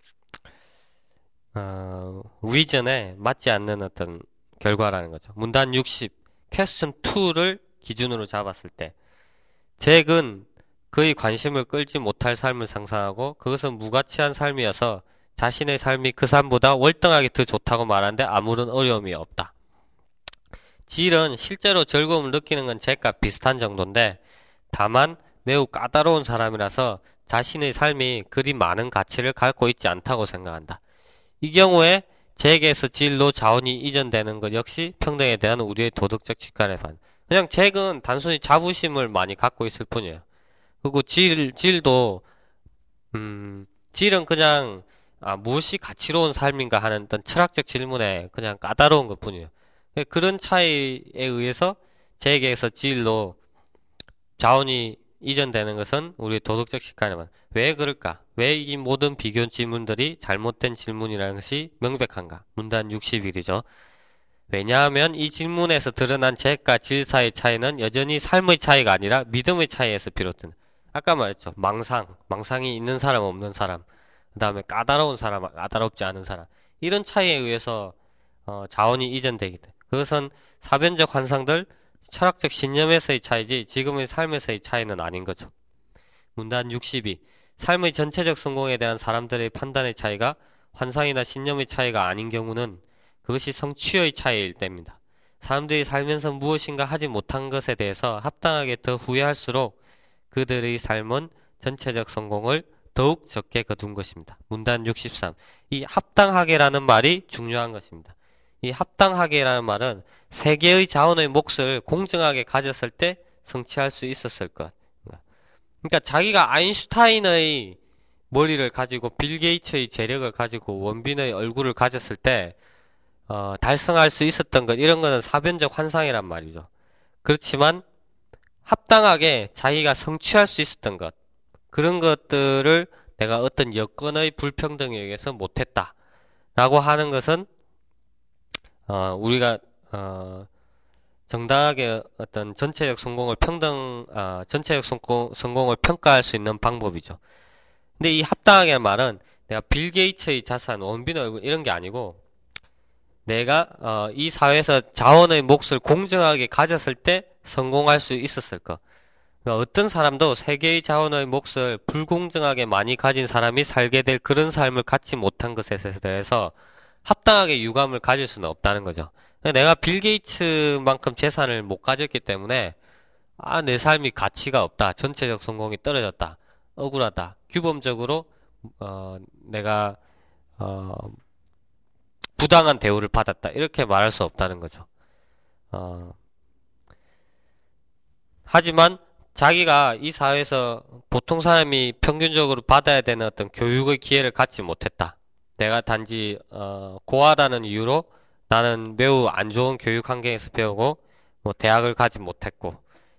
위전에 맞지 않는 어떤 결과라는 거죠. 문단 60 퀘스천 2를 기준으로 잡았을 때 잭은 그의 관심을 끌지 못할 삶을 상상하고 그것은 무가치한 삶이어서 자신의 삶이 그 삶보다 월등하게 더 좋다고 말하는데 아무런 어려움이 없다. 질은 실제로 즐거움을 느끼는 건 잭과 비슷한 정도인데 다만 매우 까다로운 사람이라서 자신의 삶이 그리 많은 가치를 갖고 있지 않다고 생각한다. 이 경우에 잭에서 질로 자원이 이전되는 것 역시 평등에 대한 우리의 도덕적 직관에 반. 그냥 잭은 단순히 자부심을 많이 갖고 있을 뿐이에요. 그리고 질도 질은 그냥 무엇이 가치로운 삶인가 하는 어떤 철학적 질문에 그냥 까다로운 것 뿐이에요. 그런 차이에 의해서 잭에서 질로 자원이 이전되는 것은 우리의 도덕적 직관에만. 왜 그럴까? 왜 이 모든 비교 질문들이 잘못된 질문이라는 것이 명백한가? 문단 61이죠. 왜냐하면 이 질문에서 드러난 잭과 질 사이의 차이는 여전히 삶의 차이가 아니라 믿음의 차이에서 비롯된다. 아까 말했죠. 망상이 있는 사람, 없는 사람. 그 다음에 까다로운 사람, 까다롭지 않은 사람. 이런 차이에 의해서 자원이 이전되기 때문에. 그것은 사변적 환상들, 철학적 신념에서의 차이지 지금의 삶에서의 차이는 아닌 거죠. 문단 62. 삶의 전체적 성공에 대한 사람들의 판단의 차이가 환상이나 신념의 차이가 아닌 경우는 그것이 성취의 차이일 때입니다. 사람들이 살면서 무엇인가 하지 못한 것에 대해서 합당하게 더 후회할수록 그들의 삶은 전체적 성공을 더욱 적게 거둔 것입니다. 문단 63. 이 합당하게라는 말이 중요한 것입니다. 이 합당하게라는 말은 세 개의 자원의 몫을 공정하게 가졌을 때 성취할 수 있었을 것. 그러니까 자기가 아인슈타인의 머리를 가지고 빌 게이츠의 재력을 가지고 원빈의 얼굴을 가졌을 때 달성할 수 있었던 것, 이런 거는 사변적 환상이란 말이죠. 그렇지만 합당하게 자기가 성취할 수 있었던 것, 그런 것들을 내가 어떤 여건의 불평등에 의해서 못했다 라고 하는 것은 우리가 정당하게 어떤 전체적 성공을 전체적 성공을 평가할 수 있는 방법이죠. 근데 이 합당하게는 말은 내가 빌 게이츠의 자산, 원빈의 얼굴 이런 게 아니고 내가 이 사회에서 자원의 몫을 공정하게 가졌을 때 성공할 수 있었을 것. 그러니까 어떤 사람도 세계의 자원의 몫을 불공정하게 많이 가진 사람이 살게 될 그런 삶을 갖지 못한 것에 대해서 합당하게 유감을 가질 수는 없다는 거죠. 내가 빌 게이츠만큼 재산을 못 가졌기 때문에 내 삶이 가치가 없다. 전체적 성공이 떨어졌다. 억울하다. 규범적으로 내가 부당한 대우를 받았다. 이렇게 말할 수 없다는 거죠. 하지만 자기가 이 사회에서 보통 사람이 평균적으로 받아야 되는 어떤 교육의 기회를 갖지 못했다. 내가 단지 고아라는 이유로 나는 매우 안 좋은 교육 환경에서 배우고 뭐 대학을 가지 못했고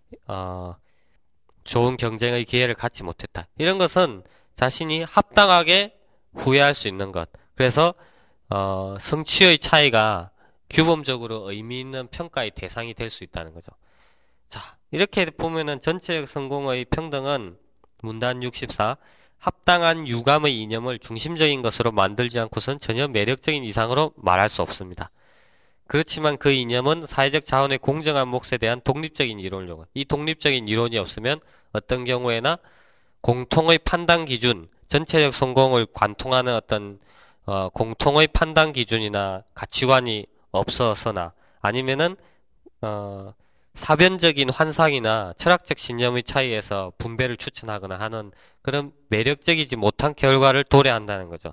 좋은 경쟁의 기회를 갖지 못했다. 이런 것은 자신이 합당하게 후회할 수 있는 것. 그래서 성취의 차이가 규범적으로 의미 있는 평가의 대상이 될 수 있다는 거죠. 자, 이렇게 보면은 전체적 성공의 평등은 문단 64 합당한 유감의 이념을 중심적인 것으로 만들지 않고선 전혀 매력적인 이상으로 말할 수 없습니다. 그렇지만 그 이념은 사회적 자원의 공정한 몫에 대한 독립적인 이론을 요구합니다. 이 독립적인 이론이 없으면 어떤 경우에나 공통의 판단 기준, 전체적 성공을 관통하는 어떤 공통의 판단 기준이나 가치관이 없어서나 아니면은 사변적인 환상이나 철학적 신념의 차이에서 분배를 추천하거나 하는 그런 매력적이지 못한 결과를 도래한다는 거죠.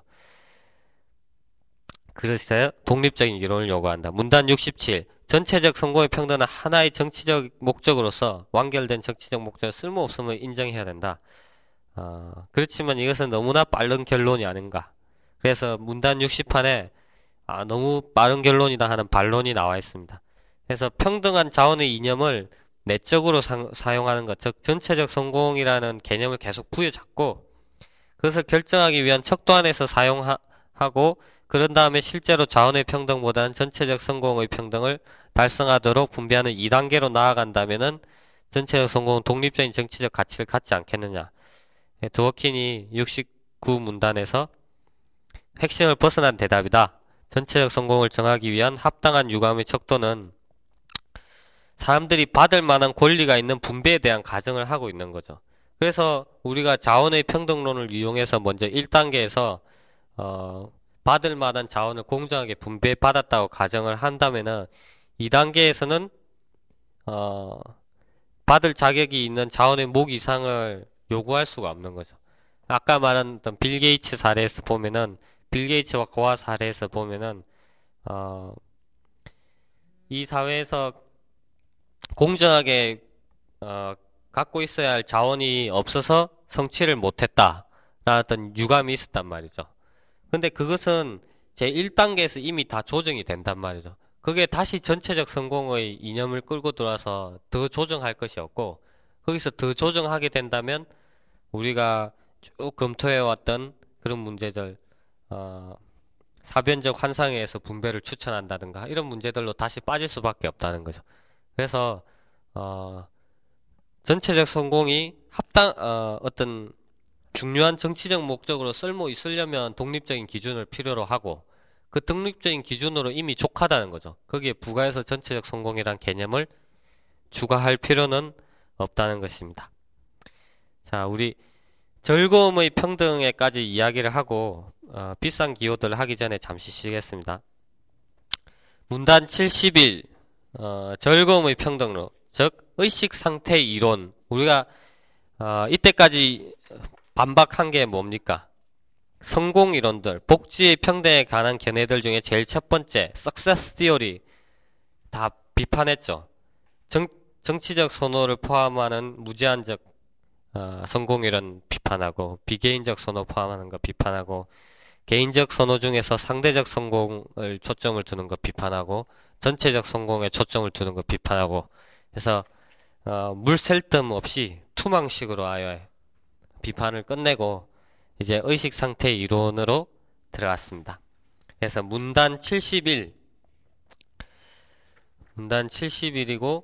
그래서 독립적인 이론을 요구한다. 문단 67. 전체적 성공의 평등은 하나의 정치적 목적으로서 완결된 정치적 목적을 쓸모없음을 인정해야 된다. 그렇지만 이것은 너무나 빠른 결론이 아닌가. 그래서 문단 60판에 너무 빠른 결론이다 하는 반론이 나와 있습니다. 그래서 평등한 자원의 이념을 내적으로 사용하는 것, 즉 전체적 성공이라는 개념을 계속 부여잡고 그것을 결정하기 위한 척도 안에서 사용하고 그런 다음에 실제로 자원의 평등보다는 전체적 성공의 평등을 달성하도록 분배하는 2단계로 나아간다면은 전체적 성공은 독립적인 정치적 가치를 갖지 않겠느냐. 드워킨이 69 문단에서 핵심을 벗어난 대답이다. 전체적 성공을 정하기 위한 합당한 유감의 척도는 사람들이 받을 만한 권리가 있는 분배에 대한 가정을 하고 있는 거죠. 그래서 우리가 자원의 평등론을 이용해서 먼저 1단계에서 받을 만한 자원을 공정하게 분배받았다고 가정을 한다면은 2단계에서는 받을 자격이 있는 자원의 목 이상을 요구할 수가 없는 거죠. 아까 말한 어떤 빌 게이츠 사례에서 보면은 빌 게이츠와 고아 사례에서 보면은 이 사회에서 공정하게 갖고 있어야 할 자원이 없어서 성취를 못했다라는 어떤 유감이 있었단 말이죠. 근데 그것은 제 1단계에서 이미 다 조정이 된단 말이죠. 그게 다시 전체적 성공의 이념을 끌고 들어와서 더 조정할 것이 없고 거기서 더 조정하게 된다면 우리가 쭉 검토해왔던 그런 문제들 사변적 환상에 의해서 분배를 추천한다든가 이런 문제들로 다시 빠질 수밖에 없다는 거죠. 그래서 전체적 성공이 어떤 중요한 정치적 목적으로 쓸모 있으려면 독립적인 기준을 필요로 하고 그 독립적인 기준으로 이미 족하다는 거죠. 거기에 부가해서 전체적 성공이란 개념을 추가할 필요는 없다는 것입니다. 자, 우리 즐거움의 평등에까지 이야기를 하고 비싼 기호들을 하기 전에 잠시 쉬겠습니다. 문단 71, 즐거움의 평등론, 즉 의식상태 이론. 우리가 이때까지 반박한 게 뭡니까? 성공 이론들, 복지의 평등에 관한 견해들 중에 제일 첫 번째, Success Theory 다 비판했죠. 정치적 선호를 포함하는 무제한적 성공 이론 비판하고, 비개인적 선호 포함하는 거 비판하고, 개인적 선호 중에서 상대적 성공을 초점을 두는 거 비판하고, 전체적 성공에 초점을 두는 거 비판하고, 그래서 물 샐 틈 없이 투망식으로 아예 비판을 끝내고 이제 의식 상태 이론으로 들어갔습니다. 그래서 문단 71이고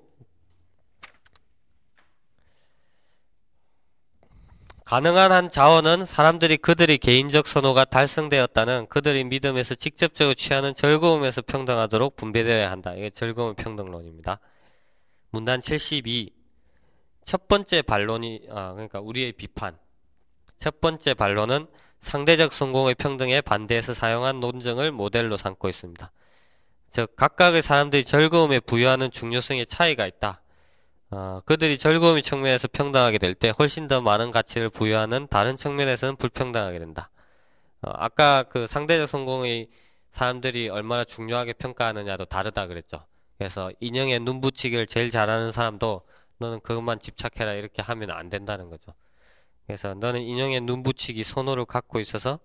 가능한 한 자원은 사람들이 그들의 개인적 선호가 달성되었다는 그들의 믿음에서 직접적으로 취하는 즐거움에서 평등하도록 분배되어야 한다. 이게 즐거움 평등론입니다. 문단 72. 첫 번째 반론이, 그러니까 우리의 비판. 첫 번째 반론은 상대적 성공의 평등에 반대해서 사용한 논증을 모델로 삼고 있습니다. 즉, 각각의 사람들이 즐거움에 부여하는 중요성의 차이가 있다. 그들이 즐거움의 측면에서 평등하게 될 때 훨씬 더 많은 가치를 부여하는 다른 측면에서는 불평등하게 된다. 아까 그 상대적 성공의 사람들이 얼마나 중요하게 평가하느냐도 다르다 그랬죠. 그래서 인형에 눈 붙이기를 제일 잘하는 사람도 너는 그것만 집착해라 이렇게 하면 안 된다는 거죠. 그래서 너는 인형에 눈 붙이기 선호를 갖고 있어서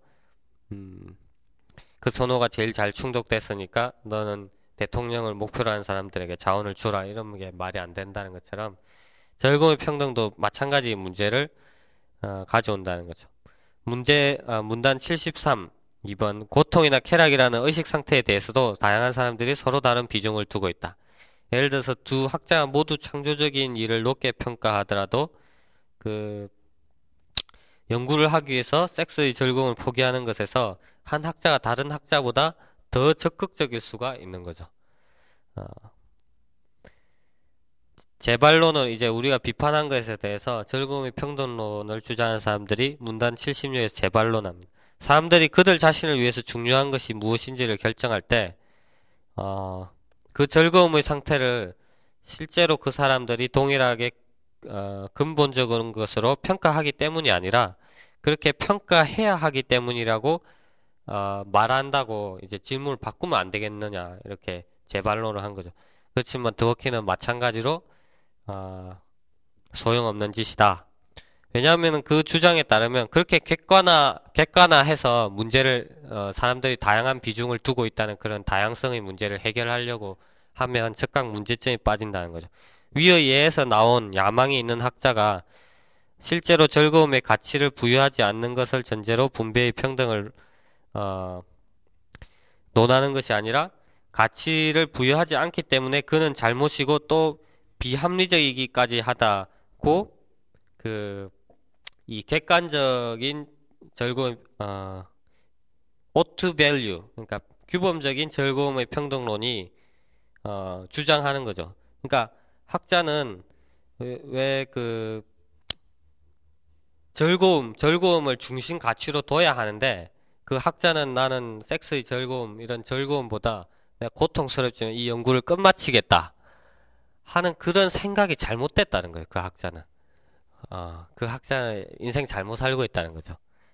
그 선호가 제일 잘 충족됐으니까 너는 대통령을 목표로 하는 사람들에게 자원을 주라 이런 게 말이 안 된다는 것처럼 즐거움의 평등도 마찬가지 문제를 가져온다는 거죠. 문단 73 2번 고통이나 쾌락이라는 의식 상태에 대해서도 다양한 사람들이 서로 다른 비중을 두고 있다. 예를 들어서 두 학자가 모두 창조적인 일을 높게 평가하더라도 그 연구를 하기 위해서 섹스의 즐거움을 포기하는 것에서 한 학자가 다른 학자보다 더 적극적일 수가 있는 거죠. 재발론은 이제 우리가 비판한 것에 대해서 즐거움의 평등론을 주장하는 사람들이 문단 76에서 재발론합니다. 사람들이 그들 자신을 위해서 중요한 것이 무엇인지를 결정할 때, 그 즐거움의 상태를 실제로 그 사람들이 동일하게 근본적인 것으로 평가하기 때문이 아니라 그렇게 평가해야 하기 때문이라고 말한다고 이제 질문을 바꾸면 안 되겠느냐 이렇게 재반론을 한 거죠. 그렇지만 드워킨은 마찬가지로 소용없는 짓이다. 왜냐하면 그 주장에 따르면 그렇게 객관화해서 문제를 사람들이 다양한 비중을 두고 있다는 그런 다양성의 문제를 해결하려고 하면 즉각 문제점이 빠진다는 거죠. 위의 예에서 나온 야망이 있는 학자가 실제로 즐거움의 가치를 부여하지 않는 것을 전제로 분배의 평등을 논하는 것이 아니라 가치를 부여하지 않기 때문에 그는 잘못이고 또 비합리적이기까지 하다고 이 객관적인 즐거움 ought to value 그러니까 규범적인 즐거움의 평등론이 주장하는 거죠. 그러니까 학자는 왜 즐거움을 중심 가치로 둬야 하는데 그 학자는 나는 섹스의 즐거움 이런 즐거움보다 내가 고통스럽지만 이 연구를 끝마치겠다 하는 그런 생각이 잘못됐다는 거예요. 그 학자는 그 학자는 인생 잘못 살고 있다는 거죠.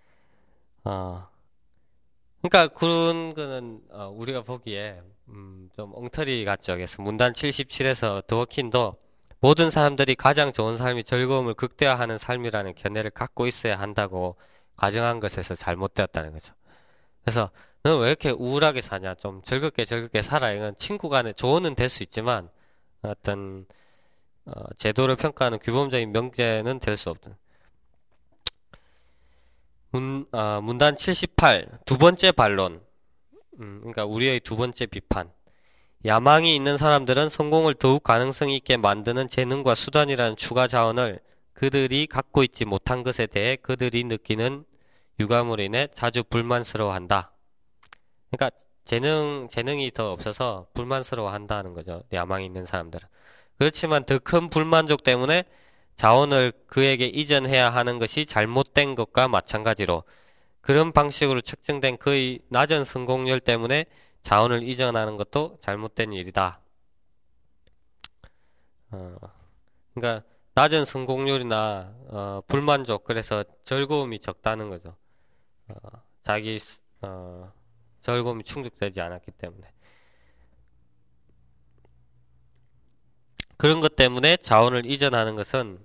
그러니까 그런 거는 우리가 보기에 좀 엉터리 같죠. 그래서 문단 77에서 드워킨도 모든 사람들이 가장 좋은 삶이 즐거움을 극대화하는 삶이라는 견해를 갖고 있어야 한다고 가정한 것에서 잘못되었다는 거죠. 그래서 너는 왜 이렇게 우울하게 사냐? 좀 즐겁게 살아. 이건 친구 간에 조언은 될 수 있지만 어떤 제도를 평가하는 규범적인 명제는 될 수 없다. 문단 78 두 번째 반론. 그러니까 우리의 두 번째 비판. 야망이 있는 사람들은 성공을 더욱 가능성 있게 만드는 재능과 수단이라는 추가 자원을 그들이 갖고 있지 못한 것에 대해 그들이 느끼는 유감으로 인해 자주 불만스러워한다. 그러니까 재능이 더 없어서 불만스러워한다는 거죠. 야망이 있는 사람들은. 그렇지만 더 큰 불만족 때문에 자원을 그에게 이전해야 하는 것이 잘못된 것과 마찬가지로 그런 방식으로 측정된 그의 낮은 성공률 때문에 자원을 이전하는 것도 잘못된 일이다. 어, 그러니까 낮은 성공률이나 불만족, 그래서 즐거움이 적다는 거죠. 어, 자기 즐거움이 충족되지 않았기 때문에. 그런 것 때문에 자원을 이전하는 것은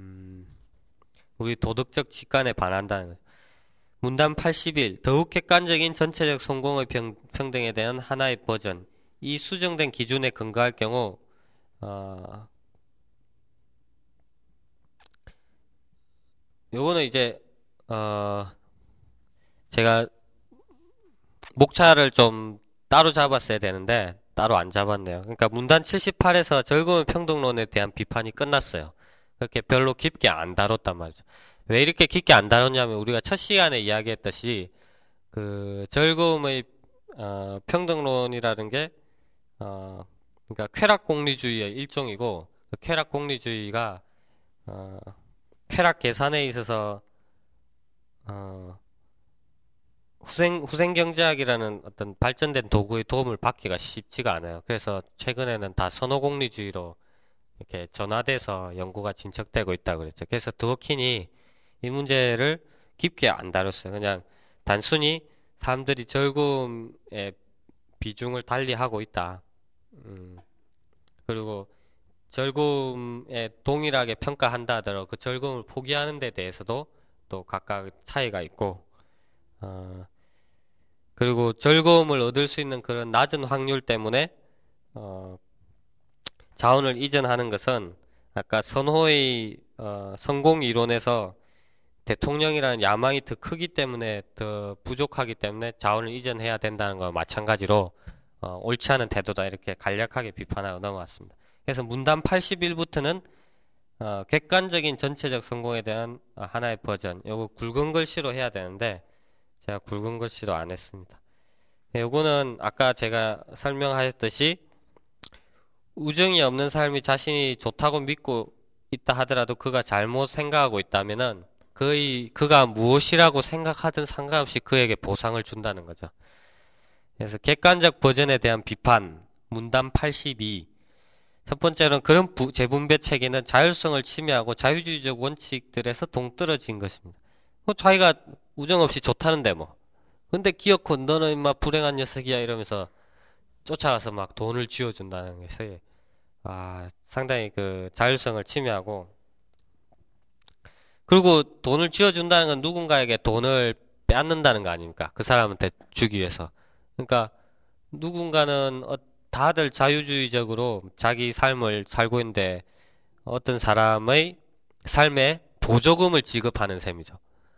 우리 도덕적 직관에 반한다는 거죠. 문단 81. 더욱 객관적인 전체적 성공의 평등에 대한 하나의 버전. 이 수정된 기준에 근거할 경우 어, 요거는 이제 제가 목차를 좀 따로 잡았어야 되는데 따로 안 잡았네요. 그러니까 문단 78에서 즐거운 평등론에 대한 비판이 끝났어요. 그렇게 별로 깊게 안 다뤘단 말이죠. 왜 이렇게 깊게 안 다뤘냐면 우리가 첫 시간에 이야기했듯이 그 즐거움의 평등론이라는 게 그러니까 쾌락 공리주의의 일종이고 그 쾌락 공리주의가 어, 쾌락 계산에 있어서 어, 후생 경제학이라는 어떤 발전된 도구의 도움을 받기가 쉽지가 않아요. 그래서 최근에는 다 선호공리주의로 이렇게 전환돼서 연구가 진척되고 있다고 그랬죠. 그래서 드워킨이 이 문제를 깊게 안 다뤘어요. 그냥 단순히 사람들이 즐거움의 비중을 달리하고 있다. 음, 그리고 즐거움에 동일하게 평가한다 하더라도 그 즐거움을 포기하는 데 대해서도 또 각각 차이가 있고, 어, 그리고 즐거움을 얻을 수 있는 그런 낮은 확률 때문에 어, 자원을 이전하는 것은 아까 선호의 성공 이론에서 대통령이라는 야망이 더 크기 때문에 더 부족하기 때문에 자원을 이전해야 된다는 거 마찬가지로 옳지 않은 태도다 이렇게 간략하게 비판하고 넘어왔습니다. 그래서 문단 81부터는 객관적인 전체적 성공에 대한 하나의 버전 요거 굵은 글씨로 해야 되는데 제가 굵은 글씨로 안 했습니다. 요거는 아까 제가 설명하였듯이 우정이 없는 삶이 자신이 좋다고 믿고 있다 하더라도 그가 잘못 생각하고 있다면은 그가 무엇이라고 생각하든 상관없이 그에게 보상을 준다는 거죠. 그래서 객관적 버전에 대한 비판, 문단 82. 첫 번째로는 그런 재분배 체계는 자율성을 침해하고 자유주의적 원칙들에서 동떨어진 것입니다. 자기가 우정 없이 좋다는데 뭐. 근데 기어코 너는 임마 불행한 녀석이야 이러면서 쫓아가서 막 돈을 쥐어준다는 것이 상당히 그 자율성을 침해하고 그리고 돈을 쥐어준다는 건 누군가에게 돈을 빼앗는다는 거 아닙니까? 그 사람한테 주기 위해서. 그러니까 누군가는 다들 자유주의적으로 자기 삶을 살고 있는데 어떤 사람의 삶에 보조금을 지급하는 셈이죠.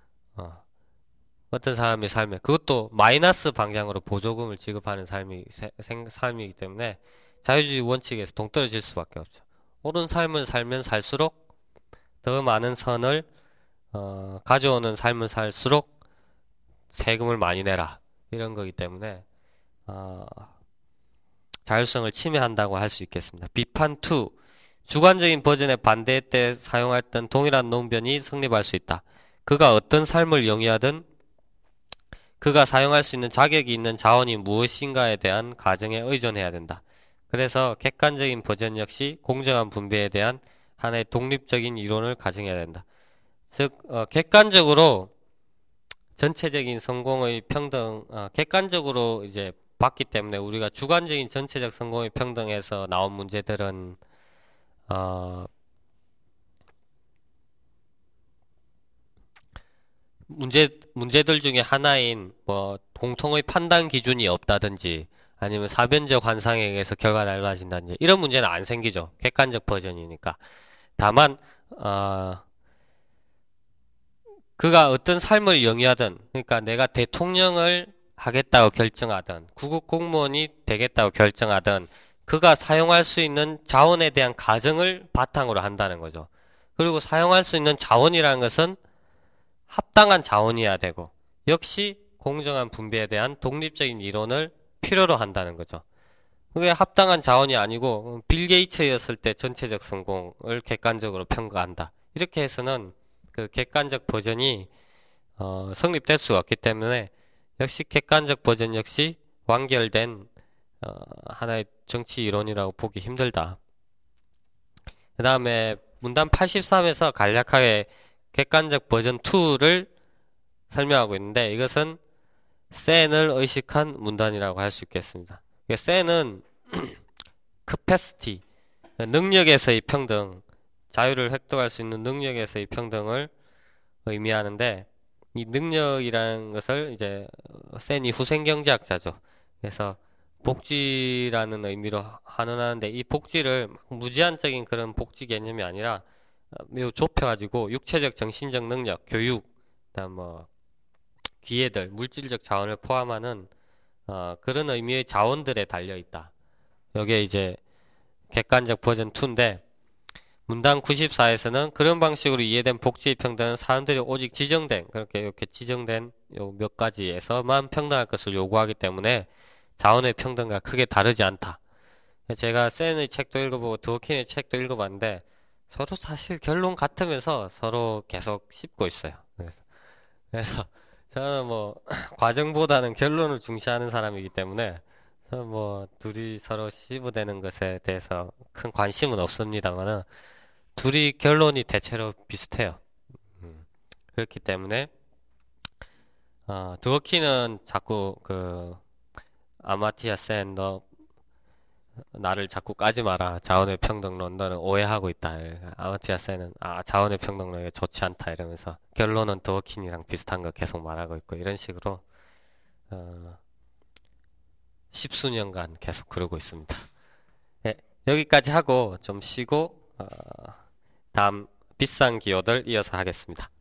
어떤 사람의 삶에 그것도 마이너스 방향으로 보조금을 지급하는 삶이기 때문에 자유주의 원칙에서 동떨어질 수밖에 없죠. 옳은 삶을 살면 살수록 더 많은 선을 가져오는 삶을 살수록 세금을 많이 내라 이런 거기 때문에 자율성을 침해한다고 할 수 있겠습니다. 비판 2. 주관적인 버전의 반대 때 사용했던 동일한 논변이 성립할 수 있다. 그가 어떤 삶을 영위하든 그가 사용할 수 있는 자격이 있는 자원이 무엇인가에 대한 가정에 의존해야 된다. 그래서 객관적인 버전 역시 공정한 분배에 대한 하나의 독립적인 이론을 가정해야 된다. 즉, 객관적으로 전체적인 성공의 평등, 객관적으로 이제 봤기 때문에 우리가 주관적인 전체적 성공의 평등에서 나온 문제들은 어, 문제들 중에 하나인 뭐 공통의 판단 기준이 없다든지 아니면 사변적 환상에 의해서 결과가 달라진다든지 이런 문제는 안 생기죠. 객관적 버전이니까. 다만 그가 어떤 삶을 영위하든 그러니까 내가 대통령을 하겠다고 결정하든 구급 공무원이 되겠다고 결정하든 그가 사용할 수 있는 자원에 대한 가정을 바탕으로 한다는 거죠. 그리고 사용할 수 있는 자원이라는 것은 합당한 자원이어야 되고 역시 공정한 분배에 대한 독립적인 이론을 필요로 한다는 거죠. 그게 합당한 자원이 아니고 빌 게이츠였을 때 전체적 성공을 객관적으로 평가한다. 이렇게 해서는 그 객관적 버전이 성립될 수가 없기 때문에 역시 객관적 버전 역시 완결된 하나의 정치 이론이라고 보기 힘들다. 그 다음에 문단 83에서 간략하게 객관적 버전 2를 설명하고 있는데 이것은 센을 의식한 문단이라고 할 수 있겠습니다. 센은 capacity, 능력에서의 평등, 자유를 획득할 수 있는 능력에서의 평등을 의미하는데 이 능력이라는 것을 이제 센이 후생경제학자죠. 그래서 복지라는 의미로 한원하는데 이 복지를 무제한적인 그런 복지 개념이 아니라 매우 좁혀가지고 육체적, 정신적 능력, 교육, 그다음 뭐 기회들, 물질적 자원을 포함하는 그런 의미의 자원들에 달려 있다. 여기에 이제 객관적 버전 2인데 문단 94에서는 그런 방식으로 이해된 복지의 평등은 사람들이 오직 지정된 그렇게 이렇게 지정된 요 몇 가지에서만 평등할 것을 요구하기 때문에 자원의 평등과 크게 다르지 않다. 제가 센의 책도 읽어보고 드워킨의 책도 읽어봤는데 서로 사실 결론 같으면서 서로 계속 씹고 있어요. 그래서 저는 뭐 과정보다는 결론을 중시하는 사람이기 때문에 저는 뭐 둘이 서로 씹어대는 것에 대해서 큰 관심은 없습니다만은 둘이 결론이 대체로 비슷해요. 그렇기 때문에 드워킨은 자꾸 그 아마티아 센 너 나를 자꾸 까지 마라. 자원의 평등론 너는 오해하고 있다. 아마티아 센은 자원의 평등론이 좋지 않다 이러면서 결론은 드워킨이랑 비슷한 거 계속 말하고 있고 이런 식으로 십수년간 계속 그러고 있습니다. 네, 여기까지 하고 좀 쉬고 다음 비싼 기호들 이어서 하겠습니다.